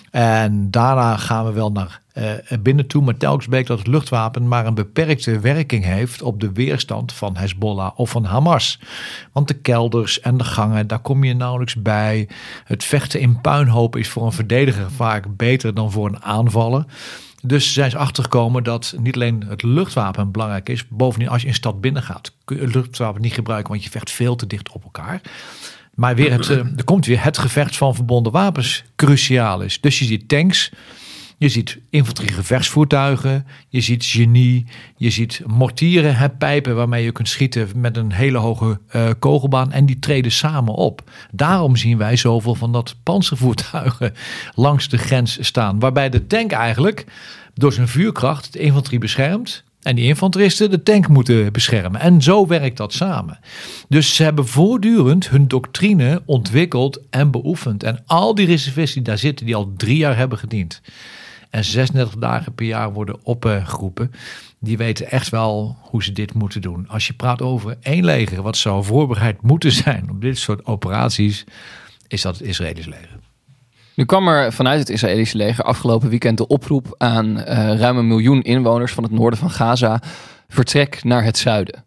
En daarna gaan we wel naar binnen toe. Maar telkens bleek dat het luchtwapen maar een beperkte werking heeft op de weerstand van Hezbollah of van Hamas. Want de kelders en de gangen, daar kom je nauwelijks bij. Het vechten in puinhoop is voor een verdediger vaak beter dan voor een aanvaller. Dus zijn ze achtergekomen dat niet alleen het luchtwapen belangrijk is. Bovendien, als je een stad binnengaat, kun je het luchtwapen niet gebruiken, want je vecht veel te dicht op elkaar. Maar weer er komt weer het gevecht van verbonden wapens cruciaal is. Dus je ziet tanks, je ziet infanteriegevechtsvoertuigen, je ziet genie, je ziet mortieren, pijpen waarmee je kunt schieten met een hele hoge kogelbaan. En die treden samen op. Daarom zien wij zoveel van dat panzervoertuigen langs de grens staan. Waarbij de tank eigenlijk door zijn vuurkracht de infanterie beschermt. En die infanteristen de tank moeten beschermen. En zo werkt dat samen. Dus ze hebben voortdurend hun doctrine ontwikkeld en beoefend. En al die reservisten die daar zitten, die al 3 jaar hebben gediend. En 36 dagen per jaar worden opgeroepen. Die weten echt wel hoe ze dit moeten doen. Als je praat over één leger wat zou voorbereid moeten zijn op dit soort operaties, is dat het Israëlisch leger. Nu kwam er vanuit het Israëlische leger afgelopen weekend de oproep aan ruim 1 miljoen inwoners van het noorden van Gaza. Vertrek naar het zuiden.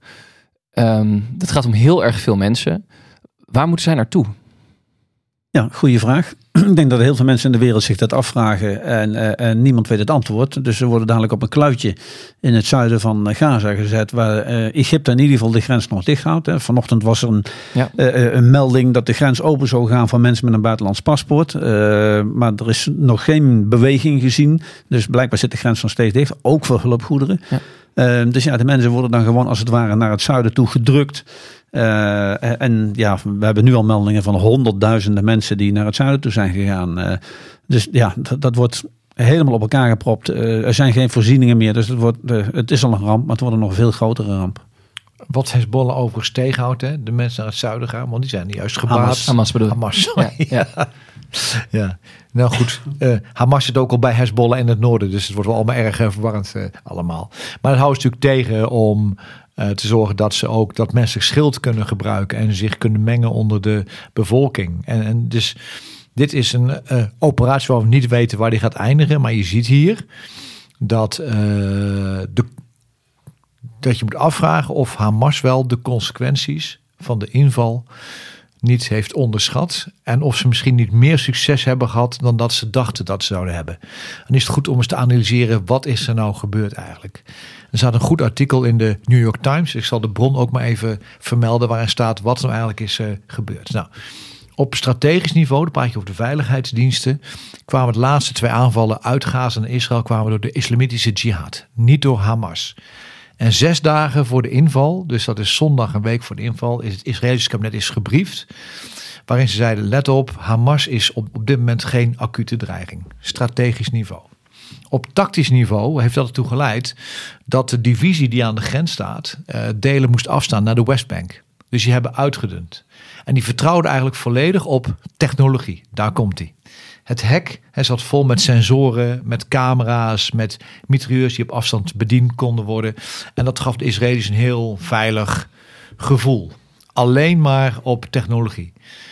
Dat gaat om heel erg veel mensen. Waar moeten zij naartoe? Ja, goede vraag. Ik denk dat heel veel mensen in de wereld zich dat afvragen en niemand weet het antwoord. Dus ze worden dadelijk op een kluitje in het zuiden van Gaza gezet, waar Egypte in ieder geval de grens nog dicht houdt. Vanochtend was er een melding dat de grens open zou gaan voor mensen met een buitenlands paspoort. Maar er is nog geen beweging gezien. Dus blijkbaar zit de grens nog steeds dicht, ook voor hulpgoederen. Ja. Dus ja, de mensen worden dan gewoon als het ware naar het zuiden toe gedrukt. En ja, we hebben nu al meldingen van honderdduizenden mensen die naar het zuiden toe zijn gegaan. Dus ja, dat wordt helemaal op elkaar gepropt. Er zijn geen voorzieningen meer, dus het is al een ramp, maar het wordt een nog veel grotere ramp. Wat Hezbollah overigens tegenhoudt, hè? De mensen naar het zuiden gaan, want die zijn niet juist gebaat. Hamas bedoel ik. Hamas, ja. Nou goed, Hamas zit ook al bij Hezbollah in het noorden, dus het wordt wel allemaal erg verwarrend allemaal. Maar het houdt natuurlijk tegen om te zorgen dat ze ook dat mensen schild kunnen gebruiken en zich kunnen mengen onder de bevolking. En dus dit is een operatie waar we niet weten waar die gaat eindigen, maar je ziet hier dat dat je moet afvragen of Hamas wel de consequenties van de inval niet heeft onderschat. En of ze misschien niet meer succes hebben gehad dan dat ze dachten dat ze zouden hebben. En is het goed om eens te analyseren, wat is er nou gebeurd eigenlijk? Er staat een goed artikel in de New York Times. Ik zal de bron ook maar even vermelden waarin staat wat er nou eigenlijk is gebeurd. Nou, op strategisch niveau, dan praat je over de veiligheidsdiensten, kwamen de laatste 2 aanvallen uit Gaza en Israël kwamen door de islamitische jihad. Niet door Hamas. En 6 dagen voor de inval, dus dat is zondag een week voor de inval, is het Israëlische kabinet gebriefd. Waarin ze zeiden, let op, Hamas is op dit moment geen acute dreiging. Strategisch niveau. Op tactisch niveau heeft dat ertoe geleid dat de divisie die aan de grens staat, delen moest afstaan naar de Westbank. Dus die hebben uitgedund. En die vertrouwden eigenlijk volledig op technologie. Daar komt die. Het hek zat vol met sensoren, met camera's, met mitrailleurs die op afstand bediend konden worden. En dat gaf de Israëli's een heel veilig gevoel. Alleen maar op technologie.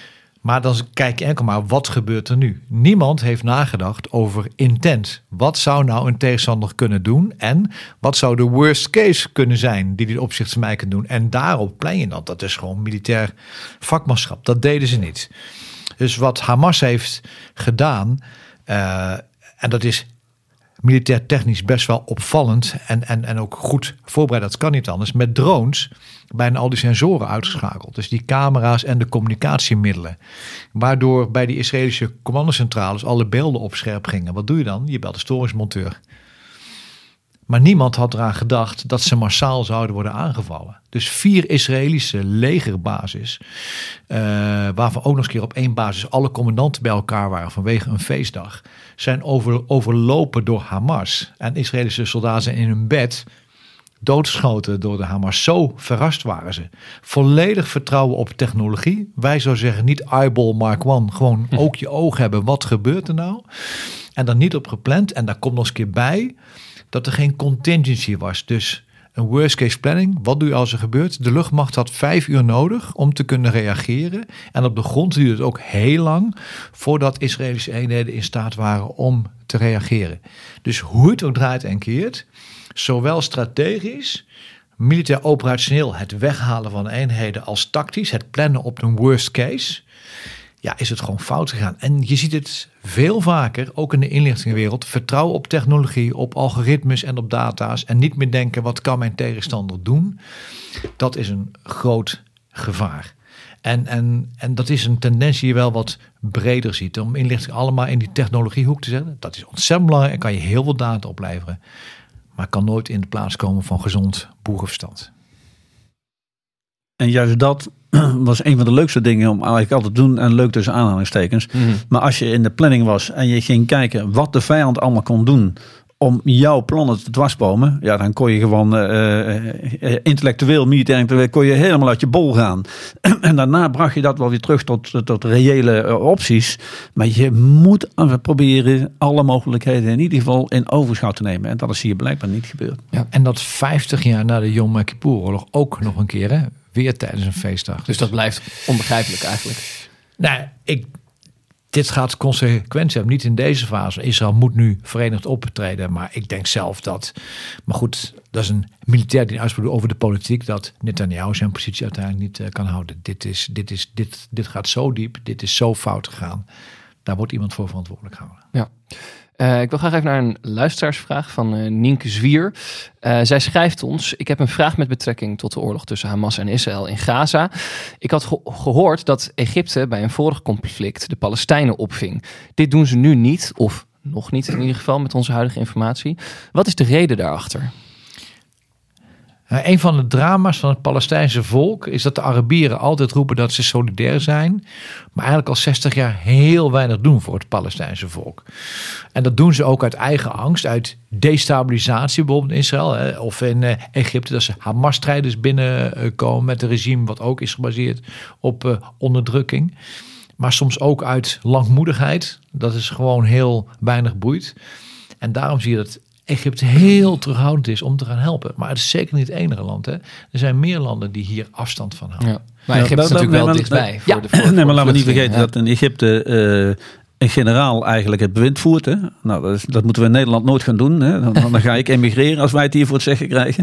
Maar dan kijk je enkel maar, wat gebeurt er nu? Niemand heeft nagedacht over intent. Wat zou nou een tegenstander kunnen doen? En wat zou de worst case kunnen zijn die dit opzichtsmij kan doen? En daarop plein je dat is gewoon militair vakmanschap. Dat deden ze niet. Dus wat Hamas heeft gedaan, en dat is militair technisch best wel opvallend en ook goed voorbereid, dat kan niet anders, met drones bijna al die sensoren uitgeschakeld. Dus die camera's en de communicatiemiddelen. Waardoor bij die Israëlische commandocentrales alle beelden op scherp gingen. Wat doe je dan? Je belt de storingsmonteur. Maar niemand had eraan gedacht dat ze massaal zouden worden aangevallen. Dus 4 Israëlische legerbases, waarvan ook nog eens keer op 1 basis alle commandanten bij elkaar waren vanwege een feestdag, zijn overlopen door Hamas. En Israëlische soldaten zijn in hun bed doodgeschoten door de Hamas. Zo verrast waren ze. Volledig vertrouwen op technologie. Wij zouden zeggen niet eyeball Mark 1. Gewoon ook je oog hebben. Wat gebeurt er nou? En dan niet op gepland. En daar komt nog eens een keer bij dat er geen contingency was. Dus een worst case planning. Wat doe je als er gebeurt? De luchtmacht had 5 uur nodig om te kunnen reageren. En op de grond duurde het ook heel lang voordat Israëlische eenheden in staat waren om te reageren. Dus hoe het ook draait en keert, zowel strategisch, militair operationeel, het weghalen van eenheden, als tactisch, het plannen op een worst case, ja, is het gewoon fout gegaan. En je ziet het veel vaker, ook in de inlichtingenwereld, vertrouwen op technologie, op algoritmes en op data's en niet meer denken, wat kan mijn tegenstander doen? Dat is een groot gevaar. En dat is een tendens die je wel wat breder ziet. Om inlichting allemaal in die technologiehoek te zetten, dat is ontzettend belangrijk en kan je heel veel data opleveren. Maar kan nooit in de plaats komen van gezond boerenverstand. En juist dat was een van de leukste dingen om eigenlijk altijd te doen. En leuk tussen aanhalingstekens. Mm-hmm. Maar als je in de planning was en je ging kijken wat de vijand allemaal kon doen om jouw plannen te dwarsbomen, ja, dan kon je gewoon intellectueel, militair, kon je helemaal uit je bol gaan. En daarna bracht je dat wel weer terug tot reële opties. Maar je moet proberen alle mogelijkheden in ieder geval in overschouw te nemen. En dat is hier blijkbaar niet gebeurd. Ja, en dat 50 jaar na de Yom Kippur-oorlog ook nog een keer, hè? Weer tijdens een feestdag. Dus dat blijft onbegrijpelijk eigenlijk. Nou, dit gaat consequenties hebben. Niet in deze fase. Israël moet nu verenigd optreden. Maar ik denk zelf dat... Maar goed, dat is een militair die uitspreekt over de politiek. Dat Netanyahu zijn positie uiteindelijk niet kan houden. Dit gaat zo diep. Dit is zo fout gegaan. Daar wordt iemand voor verantwoordelijk gehouden. Ja. Ik wil graag even naar een luisteraarsvraag van Nienke Zwier. Zij schrijft ons: ik heb een vraag met betrekking tot de oorlog tussen Hamas en Israël in Gaza. Ik had gehoord dat Egypte bij een vorig conflict de Palestijnen opving. Dit doen ze nu niet, of nog niet in ieder geval met onze huidige informatie. Wat is de reden daarachter? Een van de drama's van het Palestijnse volk is dat de Arabieren altijd roepen dat ze solidair zijn, maar eigenlijk al 60 jaar heel weinig doen voor het Palestijnse volk. En dat doen ze ook uit eigen angst, uit destabilisatie, bijvoorbeeld in Israël of in Egypte, dat ze Hamas-strijders binnenkomen met een regime wat ook is gebaseerd op onderdrukking. Maar soms ook uit langmoedigheid, dat is gewoon heel weinig boeit. En daarom zie je dat Egypte heel terughoudend is om te gaan helpen. Maar het is zeker niet het enige land. Hè. Er zijn meer landen die hier afstand van houden. Ja. Maar Egypte is natuurlijk wel dichtbij. Maar laten we niet vergeten dat in Egypte een generaal eigenlijk het bewind voert. Hè. Nou, dat moeten we in Nederland nooit gaan doen. Hè. Dan ga ik emigreren als wij het hier voor het zeggen krijgen.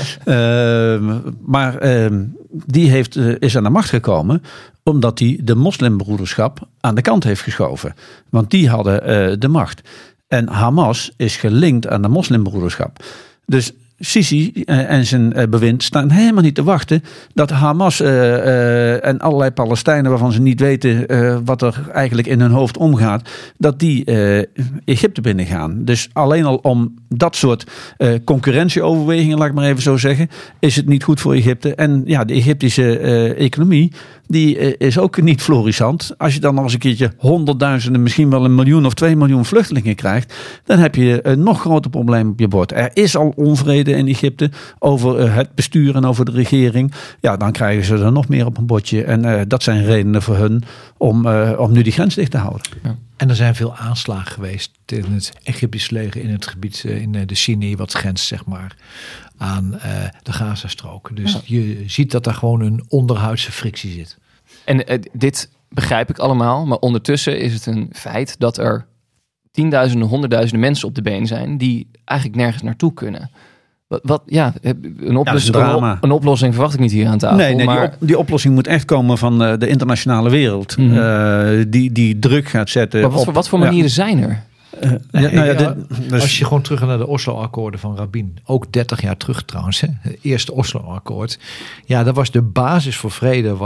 Maar die is aan de macht gekomen omdat hij de moslimbroederschap aan de kant heeft geschoven. Want die hadden de macht. En Hamas is gelinkt aan de moslimbroederschap. Dus Sisi en zijn bewind staan helemaal niet te wachten dat Hamas en allerlei Palestijnen waarvan ze niet weten wat er eigenlijk in hun hoofd omgaat, dat die Egypte binnengaan. Dus alleen al om dat soort concurrentieoverwegingen, laat ik maar even zo zeggen, is het niet goed voor Egypte. En ja, de Egyptische economie, die is ook niet florissant. Als je dan nog eens een keertje honderdduizenden, misschien wel 1 miljoen of 2 miljoen vluchtelingen krijgt, dan heb je een nog groter probleem op je bord. Er is al onvrede in Egypte over het bestuur en over de regering. Ja, dan krijgen ze er nog meer op een bordje. En dat zijn redenen voor hun om nu die grens dicht te houden. Ja. En er zijn veel aanslagen geweest in het Egyptische leger in het gebied in de Sinai, wat grenst zeg maar aan de Gazastrook. Dus je ziet dat daar gewoon een onderhuidse frictie zit. En dit begrijp ik allemaal. Maar ondertussen is het een feit dat er tienduizenden, honderdduizenden mensen op de been zijn die eigenlijk nergens naartoe kunnen. Een oplossing verwacht ik niet hier aan tafel. Nee, maar die oplossing moet echt komen van de internationale wereld. Die druk gaat zetten. Maar wat voor manieren zijn er? Als je gewoon terug gaat naar de Oslo-akkoorden van Rabin. Ook 30 jaar terug trouwens. Hè, het eerste Oslo-akkoord. Ja, dat was de basis voor vrede.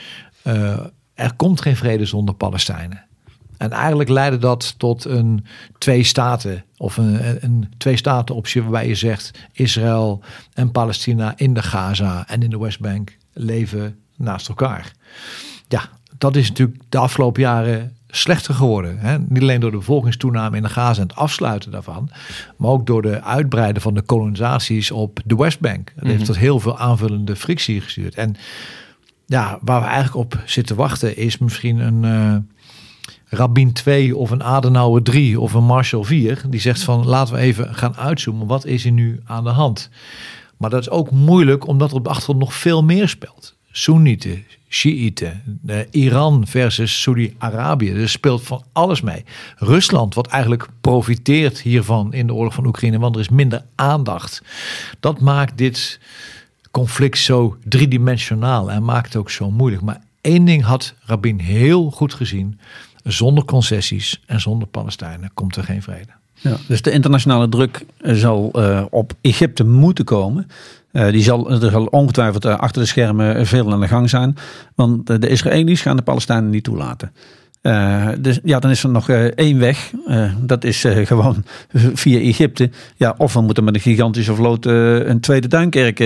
Er komt geen vrede zonder Palestijnen. En eigenlijk leidde dat tot een twee-staten of een twee-staten-optie waarbij je zegt Israël en Palestina in de Gaza en in de Westbank leven naast elkaar. Ja, dat is natuurlijk de afgelopen jaren slechter geworden. Hè? Niet alleen door de bevolkingstoename in de Gaza en het afsluiten daarvan, maar ook door de uitbreiden van de kolonisaties op de Westbank. Dat heeft tot heel veel aanvullende frictie gestuurd. En ja, waar we eigenlijk op zitten wachten is misschien een Rabin 2 of een Adenauer 3 of een Marshall 4. Die zegt van laten we even gaan uitzoomen. Wat is er nu aan de hand? Maar dat is ook moeilijk omdat er op de achtergrond nog veel meer speelt. Soenieten, Shiiten, Iran versus Saudi-Arabië. Er speelt van alles mee. Rusland, wat eigenlijk profiteert hiervan in de oorlog van Oekraïne, want er is minder aandacht. Dat maakt dit conflict zo driedimensionaal en maakt het ook zo moeilijk. Maar één ding had Rabin heel goed gezien. Zonder concessies en zonder Palestijnen komt er geen vrede. Ja, dus de internationale druk zal op Egypte moeten komen. Er zal ongetwijfeld achter de schermen veel aan de gang zijn. Want de Israëli's gaan de Palestijnen niet toelaten. Dus ja, dan is er nog één weg. Dat is gewoon via Egypte. Ja, of we moeten met een gigantische vloot een tweede Duinkerk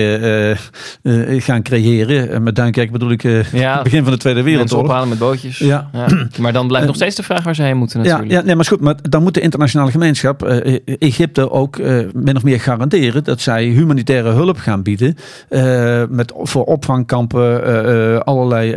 gaan creëren. Met Duinkerk bedoel ik het begin van de Tweede Wereldoorlog. Mensen ophalen met bootjes. Ja. Maar dan blijft nog steeds de vraag waar ze heen moeten natuurlijk. Ja, nee, maar is goed. Maar dan moet de internationale gemeenschap Egypte ook min of meer garanderen dat zij humanitaire hulp gaan bieden. Voor opvangkampen, allerlei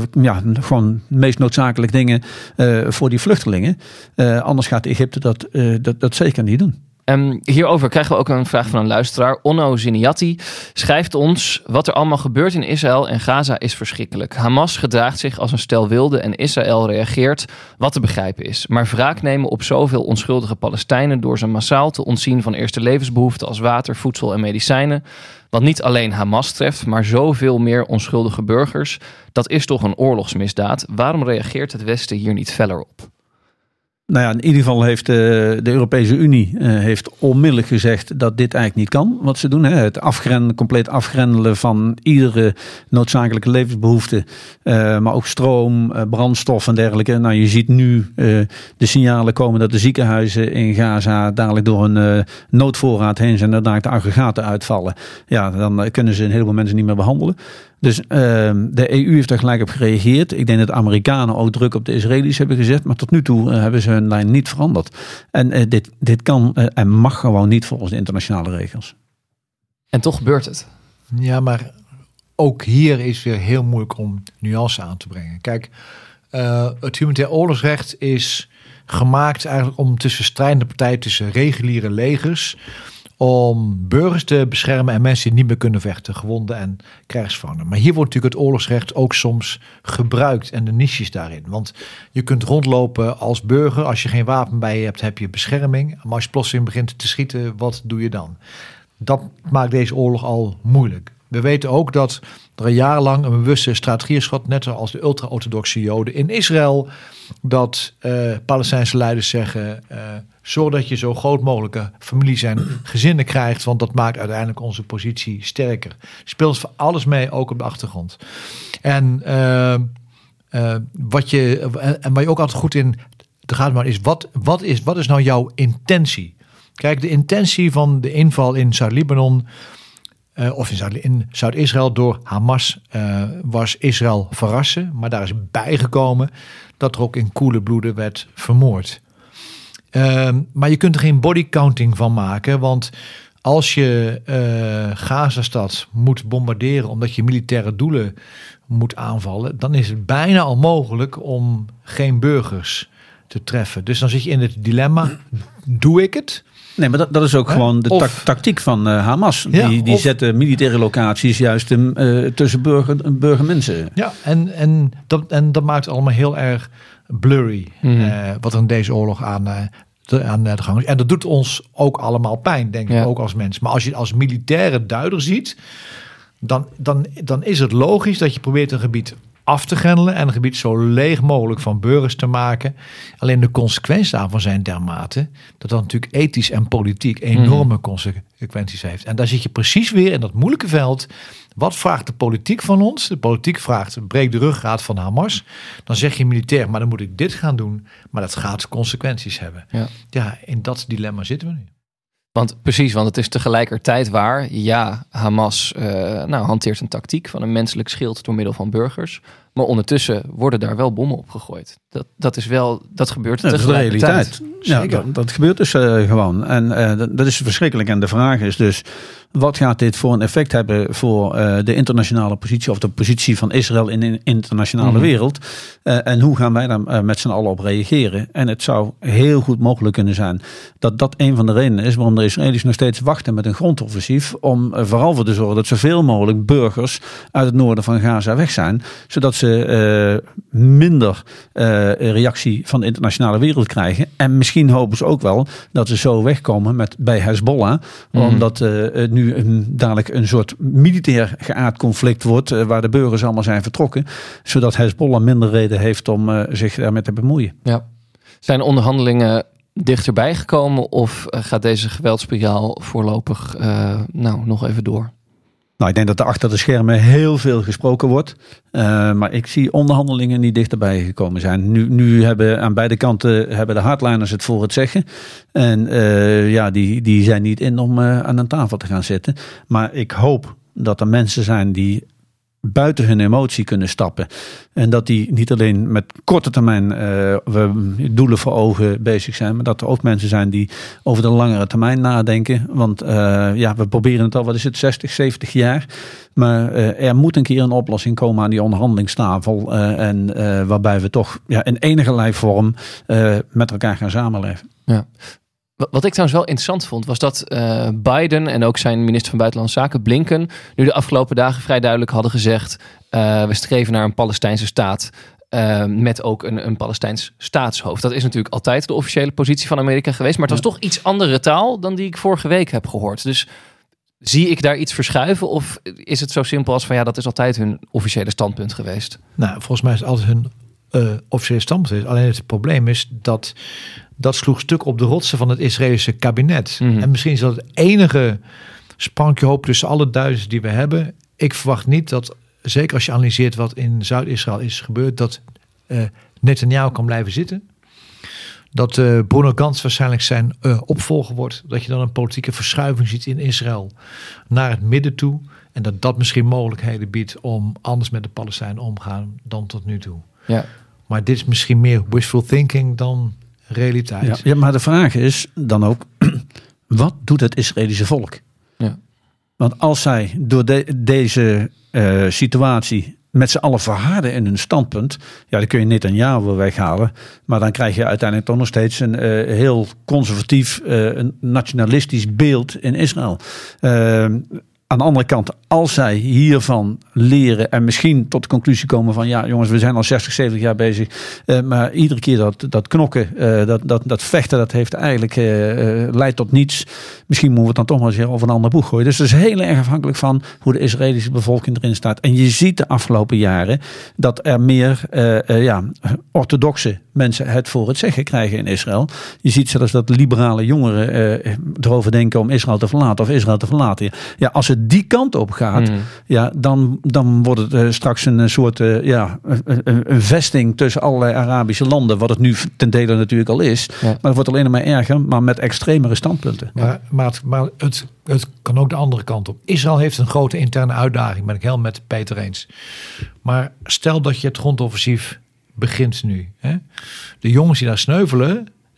gewoon meest noodzakelijke dingen. Voor die vluchtelingen. Anders gaat Egypte dat zeker niet doen. Hierover krijgen we ook een vraag van een luisteraar. Onno Ziniatti schrijft ons: wat er allemaal gebeurt in Israël en Gaza is verschrikkelijk. Hamas gedraagt zich als een stel wilden en Israël reageert wat te begrijpen is. Maar wraak nemen op zoveel onschuldige Palestijnen door ze massaal te ontzien van eerste levensbehoeften als water, voedsel en medicijnen. Wat niet alleen Hamas treft, maar zoveel meer onschuldige burgers. Dat is toch een oorlogsmisdaad. Waarom reageert het Westen hier niet feller op? Nou ja, in ieder geval heeft de Europese Unie heeft onmiddellijk gezegd dat dit eigenlijk niet kan. Wat ze doen, het compleet afgrendelen van iedere noodzakelijke levensbehoefte. Maar ook stroom, brandstof en dergelijke. Nou, je ziet nu de signalen komen dat de ziekenhuizen in Gaza dadelijk door een noodvoorraad heen zijn. En dadelijk de aggregaten uitvallen. Ja, dan kunnen ze een heleboel mensen niet meer behandelen. Dus de EU heeft daar gelijk op gereageerd. Ik denk dat de Amerikanen ook druk op de Israëli's hebben gezet. Maar tot nu toe hebben ze hun lijn niet veranderd. En dit kan en mag gewoon niet volgens de internationale regels. En toch gebeurt het. Ja, maar ook hier is weer heel moeilijk om nuance aan te brengen. Kijk, het humanitair oorlogsrecht is gemaakt eigenlijk om tussen strijdende partijen, tussen reguliere legers, om burgers te beschermen en mensen die niet meer kunnen vechten, gewonden en krijgsgevangenen. Maar hier wordt natuurlijk het oorlogsrecht ook soms gebruikt en de niches daarin. Want je kunt rondlopen als burger, als je geen wapen bij je hebt, heb je bescherming. Maar als je plotseling begint te schieten, wat doe je dan? Dat maakt deze oorlog al moeilijk. We weten ook dat er jarenlang een bewuste strategie is gehad, net zoals de ultra-orthodoxe Joden in Israël, dat Palestijnse leiders zeggen, zorg dat je zo groot mogelijke families en gezinnen krijgt, want dat maakt uiteindelijk onze positie sterker. Speelt voor alles mee, ook op de achtergrond. En wat je ook altijd goed in te gaan maar is, wat is nou jouw intentie? Kijk, de intentie van de inval in Zuid-Libanon of in Zuid-Israël door Hamas was Israël verrassen. Maar daar is bijgekomen dat er ook in koele bloeden werd vermoord. Maar je kunt er geen bodycounting van maken. Want als je Gazastad moet bombarderen omdat je militaire doelen moet aanvallen, dan is het bijna onmogelijk om geen burgers te treffen. Dus dan zit je in het dilemma, doe ik het? Nee, maar dat is ook gewoon de tactiek van Hamas. Die zetten militaire locaties juist tussen burgermensen. Ja, en dat maakt het allemaal heel erg blurry. Wat er in deze oorlog aan de gang is. En dat doet ons ook allemaal pijn, denk ik, ook als mens. Maar als je als militaire duider ziet, dan is het logisch dat je probeert een gebied af te grendelen en een gebied zo leeg mogelijk van burgers te maken. Alleen de consequenties daarvan zijn dermate dat natuurlijk ethisch en politiek enorme consequenties heeft. En daar zit je precies weer in dat moeilijke veld. Wat vraagt de politiek van ons? De politiek vraagt, breek de ruggraat van Hamas. Dan zeg je militair, maar dan moet ik dit gaan doen. Maar dat gaat consequenties hebben. Ja, in dat dilemma zitten we nu. Want het is tegelijkertijd waar, Hamas hanteert een tactiek van een menselijk schild door middel van burgers. Maar ondertussen worden daar wel bommen op gegooid. Dat gebeurt tegelijkertijd. Dat is de realiteit. Ja, dat gebeurt dus gewoon. En dat is verschrikkelijk. En de vraag is dus, wat gaat dit voor een effect hebben voor de internationale positie of de positie van Israël in de internationale wereld? En hoe gaan wij daar met z'n allen op reageren? En het zou heel goed mogelijk kunnen zijn dat een van de redenen is waarom de Israëli's nog steeds wachten met een grondoffensief, om vooral voor te zorgen dat zoveel mogelijk burgers uit het noorden van Gaza weg zijn, zodat ze minder reactie van de internationale wereld krijgen. En misschien hopen ze ook wel dat ze zo wegkomen bij Hezbollah, omdat het nu dadelijk een soort militair geaard conflict wordt, waar de burgers allemaal zijn vertrokken, zodat Hezbollah minder reden heeft om zich daarmee te bemoeien. Ja. Zijn onderhandelingen dichterbij gekomen of gaat deze geweldsspiraal voorlopig nog even door? Nou, ik denk dat er achter de schermen heel veel gesproken wordt. Maar ik zie onderhandelingen niet dichterbij gekomen zijn. Nu hebben aan beide kanten de hardliners het voor het zeggen. En die zijn niet in om aan een tafel te gaan zitten. Maar ik hoop dat er mensen zijn die buiten hun emotie kunnen stappen. En dat die niet alleen met korte termijn doelen voor ogen bezig zijn, maar dat er ook mensen zijn die over de langere termijn nadenken. Want we proberen het al, 60, 70 jaar. Maar er moet een keer een oplossing komen aan die onderhandelingstafel. Waarbij we toch in enige vorm met elkaar gaan samenleven. Ja. Wat ik trouwens wel interessant vond, was dat Biden en ook zijn minister van Buitenlandse Zaken, Blinken, nu de afgelopen dagen vrij duidelijk hadden gezegd, we streven naar een Palestijnse staat met ook een Palestijns staatshoofd. Dat is natuurlijk altijd de officiële positie van Amerika geweest, maar het was toch iets andere taal dan die ik vorige week heb gehoord. Dus zie ik daar iets verschuiven of is het zo simpel als van dat is altijd hun officiële standpunt geweest? Nou, volgens mij is het altijd hun officiële standpunt. Alleen het probleem is dat sloeg stuk op de rotsen van het Israëlische kabinet. En misschien is dat het enige sprankje hoop tussen alle duizenden die we hebben. Ik verwacht niet dat, zeker als je analyseert wat in Zuid-Israël is gebeurd, dat Netanyahu kan blijven zitten. Dat Bruno Gantz waarschijnlijk zijn opvolger wordt. Dat je dan een politieke verschuiving ziet in Israël naar het midden toe. En dat misschien mogelijkheden biedt om anders met de Palestijnen omgaan dan tot nu toe. Ja. Maar dit is misschien meer wishful thinking dan realiteit. Ja, maar de vraag is dan ook, wat doet het Israëlische volk? Ja. Want als zij door deze situatie met z'n allen verharden in hun standpunt, dan kun je Netanyahu weghalen. Maar dan krijg je uiteindelijk toch nog steeds een heel conservatief, nationalistisch beeld in Israël. Aan de andere kant, als zij hiervan leren en misschien tot de conclusie komen van jongens, we zijn al 60, 70 jaar bezig. Maar iedere keer dat knokken, dat vechten, dat heeft eigenlijk leidt tot niets. Misschien moeten we het dan toch maar eens over een ander boeg gooien. Dus dat is heel erg afhankelijk van hoe de Israëlische bevolking erin staat. En je ziet de afgelopen jaren dat er meer orthodoxe mensen het voor het zeggen krijgen in Israël. Je ziet zelfs dat liberale jongeren erover denken om Israël te verlaten of Israël te verlaten. Ja, als het die kant op gaat, dan wordt het straks een soort een vesting tussen allerlei Arabische landen, wat het nu ten dele natuurlijk al is. Ja. Maar het wordt alleen maar erger, maar met extremere standpunten. Maar het kan ook de andere kant op. Israël heeft een grote interne uitdaging, ben ik helemaal met Peter eens. Maar stel dat je het grondoffensief begint nu. Hè? De jongens die daar sneuvelen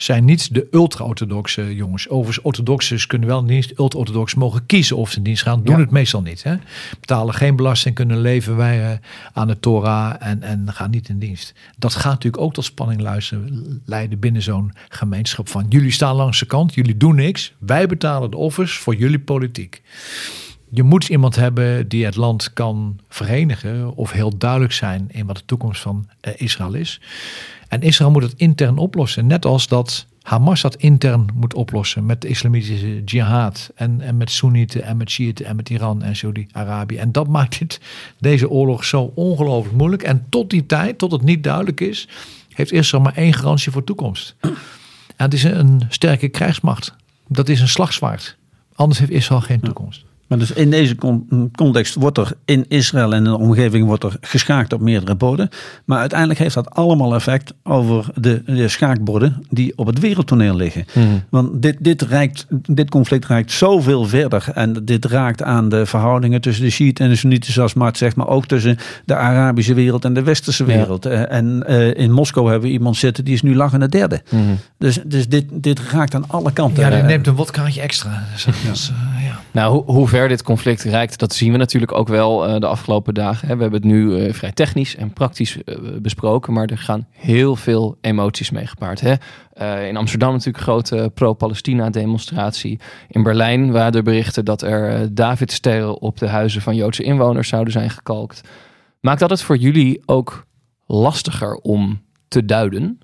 zijn niet de ultra-orthodoxe jongens. Overigens, orthodoxen kunnen wel in dienst. Ultra-orthodoxen mogen kiezen of ze in dienst gaan. Doen het meestal niet. Hè? Betalen geen belasting, kunnen leven wij aan de Torah en gaan niet in dienst. Dat gaat natuurlijk ook tot spanning leiden binnen zo'n gemeenschap van jullie staan langs de kant, jullie doen niks. Wij betalen de offers voor jullie politiek. Je moet iemand hebben die het land kan verenigen of heel duidelijk zijn in wat de toekomst van Israël is. En Israël moet het intern oplossen. Net als dat Hamas dat intern moet oplossen met de islamitische jihad en met Soenieten en met Shiiten en met Iran en Saudi-Arabië. En dat maakt deze oorlog zo ongelooflijk moeilijk. En tot die tijd, tot het niet duidelijk is, heeft Israël maar één garantie voor toekomst. En het is een sterke krijgsmacht. Dat is een slagzwaard. Anders heeft Israël geen toekomst. Maar dus in deze context wordt er in Israël en in de omgeving wordt er geschaakt op meerdere borden. Maar uiteindelijk heeft dat allemaal effect over de schaakborden die op het wereldtoneel liggen. Want dit conflict reikt zoveel verder. En dit raakt aan de verhoudingen tussen de Shiiten en de Soenieten, zoals Mart zegt. Maar ook tussen de Arabische wereld en de Westerse wereld. En in Moskou hebben we iemand zitten die is nu lachende derde. Dus dit raakt aan alle kanten. Ja, die neemt een wodkaartje extra. Nou, hoe ver dit conflict reikt, dat zien we natuurlijk ook wel de afgelopen dagen. We hebben het nu vrij technisch en praktisch besproken, maar er gaan heel veel emoties mee gepaard. In Amsterdam natuurlijk een grote pro-Palestina demonstratie. In Berlijn waren er berichten dat er Davidsterren op de huizen van Joodse inwoners zouden zijn gekalkt. Maakt dat het voor jullie ook lastiger om te duiden?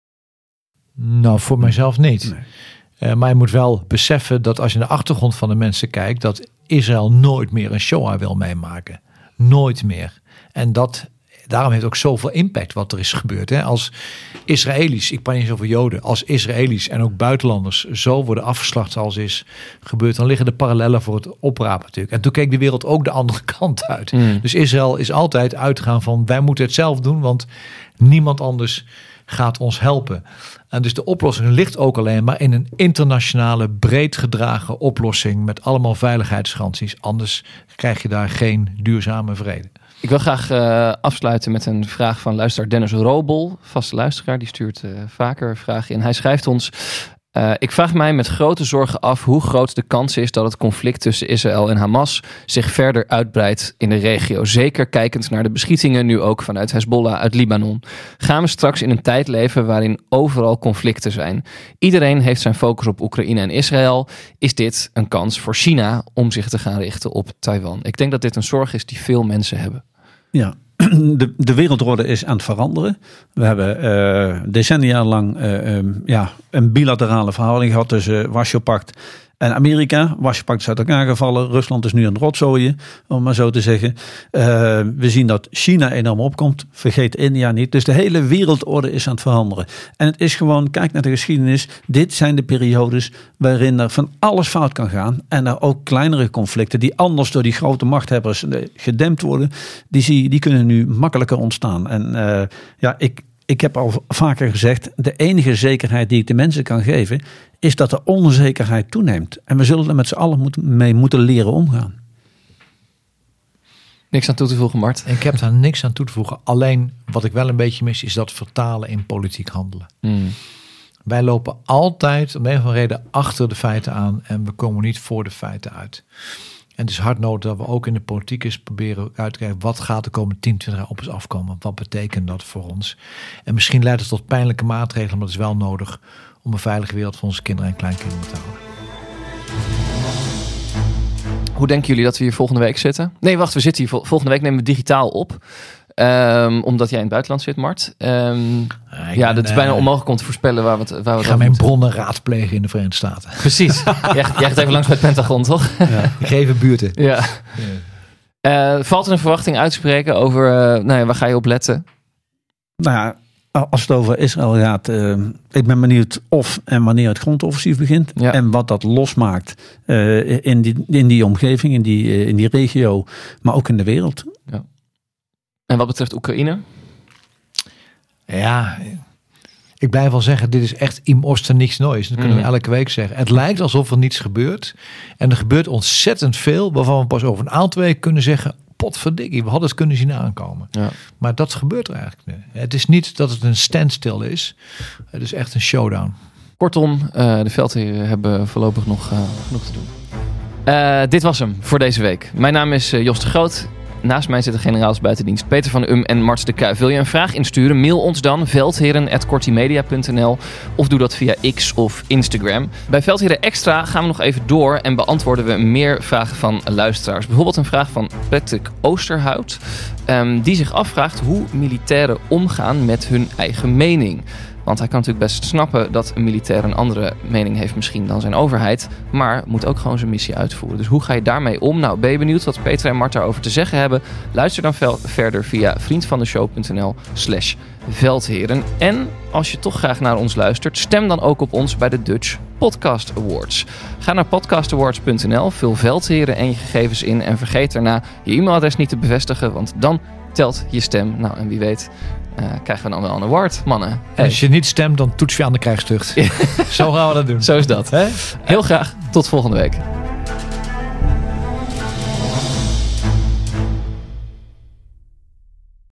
Nou, voor mijzelf niet. Nee. Maar je moet wel beseffen dat als je naar de achtergrond van de mensen kijkt, dat Israël nooit meer een Shoah wil meemaken. Nooit meer. En daarom heeft ook zoveel impact wat er is gebeurd. Hè? Als Israëli's, ik praat niet over Joden, als Israëli's en ook buitenlanders zo worden afgeslacht zoals is gebeurd, dan liggen de parallellen voor het oprapen natuurlijk. En toen keek de wereld ook de andere kant uit. Dus Israël is altijd uitgegaan van wij moeten het zelf doen, want niemand anders gaat ons helpen. En dus de oplossing ligt ook alleen maar in een internationale, breed gedragen oplossing met allemaal veiligheidsgaranties. Anders krijg je daar geen duurzame vrede. Ik wil graag afsluiten met een vraag van luisteraar Dennis Robel, vaste luisteraar. Die stuurt vaker vragen in. Hij schrijft ons: ik vraag mij met grote zorgen af hoe groot de kans is dat het conflict tussen Israël en Hamas zich verder uitbreidt in de regio. Zeker kijkend naar de beschietingen nu ook vanuit Hezbollah uit Libanon. Gaan we straks in een tijd leven waarin overal conflicten zijn? Iedereen heeft zijn focus op Oekraïne en Israël. Is dit een kans voor China om zich te gaan richten op Taiwan? Ik denk dat dit een zorg is die veel mensen hebben. Ja. De wereldorde is aan het veranderen. We hebben decennia lang een bilaterale verhouding gehad tussen Warschau-pact en Amerika. Warschau-pact is uit elkaar gevallen. Rusland is nu aan het rotzooien, om maar zo te zeggen. We zien dat China enorm opkomt. Vergeet India niet. Dus de hele wereldorde is aan het veranderen. En het is gewoon, kijk naar de geschiedenis. Dit zijn de periodes waarin er van alles fout kan gaan. En er ook kleinere conflicten die anders door die grote machthebbers gedempt worden. Die kunnen nu makkelijker ontstaan. En ik heb al vaker gezegd, de enige zekerheid die ik de mensen kan geven, is dat de onzekerheid toeneemt. En we zullen er met z'n allen mee moeten leren omgaan. Niks aan toe te voegen, Mart? Ik heb daar niks aan toe te voegen. Alleen wat ik wel een beetje mis, is dat vertalen in politiek handelen. Wij lopen altijd om een of andere reden achter de feiten aan en we komen niet voor de feiten uit. En het is hard nodig dat we ook in de politiek eens proberen uit te kijken, wat gaat de komende 10, 20 jaar op ons afkomen? Wat betekent dat voor ons? En misschien leidt het tot pijnlijke maatregelen, maar dat is wel nodig om een veilige wereld voor onze kinderen en kleinkinderen te houden. Hoe denken jullie dat we hier volgende week zitten? Nee, wacht, we zitten hier volgende week, nemen we digitaal op. Omdat jij in het buitenland zit, Mart. Dat is bijna onmogelijk om te voorspellen waar we het Ik ga mijn bronnen raadplegen in de Verenigde Staten. Precies. Jij gaat even langs bij het Pentagon, toch? Ja, ik geef een buurten. Ja. Valt er een verwachting uit te spreken over waar ga je op letten? Nou ja, als het over Israël gaat, ik ben benieuwd of en wanneer het grondoffensief begint. Ja. En wat dat losmaakt in die omgeving, in die regio, maar ook in de wereld. Ja. En wat betreft Oekraïne? Ja, ik blijf wel zeggen, dit is echt im Osten niks noois. Dat kunnen we elke week zeggen. Het lijkt alsof er niets gebeurt. En er gebeurt ontzettend veel, waarvan we pas over een aantal weken kunnen zeggen, potverdikkie, we hadden het kunnen zien aankomen. Ja. Maar dat gebeurt er eigenlijk niet. Het is niet dat het een standstill is. Het is echt een showdown. Kortom, de veldheren hebben voorlopig nog genoeg te doen. Dit was hem voor deze week. Mijn naam is Jos de Groot. Naast mij zitten generaals buitendienst Peter van der en Mart de Kuijf. Wil je een vraag insturen? Mail ons dan veldheren@kortimedia.nl of doe dat via X of Instagram. Bij Veldheren Extra gaan we nog even door en beantwoorden we meer vragen van luisteraars. Bijvoorbeeld een vraag van Patrick Oosterhout, die zich afvraagt hoe militairen omgaan met hun eigen mening. Want hij kan natuurlijk best snappen dat een militair een andere mening heeft misschien dan zijn overheid, maar moet ook gewoon zijn missie uitvoeren. Dus hoe ga je daarmee om? Nou, ben je benieuwd wat Peter en Mart daarover te zeggen hebben? Luister dan verder via vriendvandeshow.nl/veldheren. En als je toch graag naar ons luistert, stem dan ook op ons bij de Dutch Podcast Awards. Ga naar podcastawards.nl, vul Veldheren en je gegevens in en vergeet daarna je e-mailadres niet te bevestigen, want dan telt je stem. Nou, en wie weet krijgen we dan wel een award, mannen. Hey. Als je niet stemt, dan toets je aan de krijgstucht. Zo gaan we dat doen. Zo is dat. Heel graag. Tot volgende week.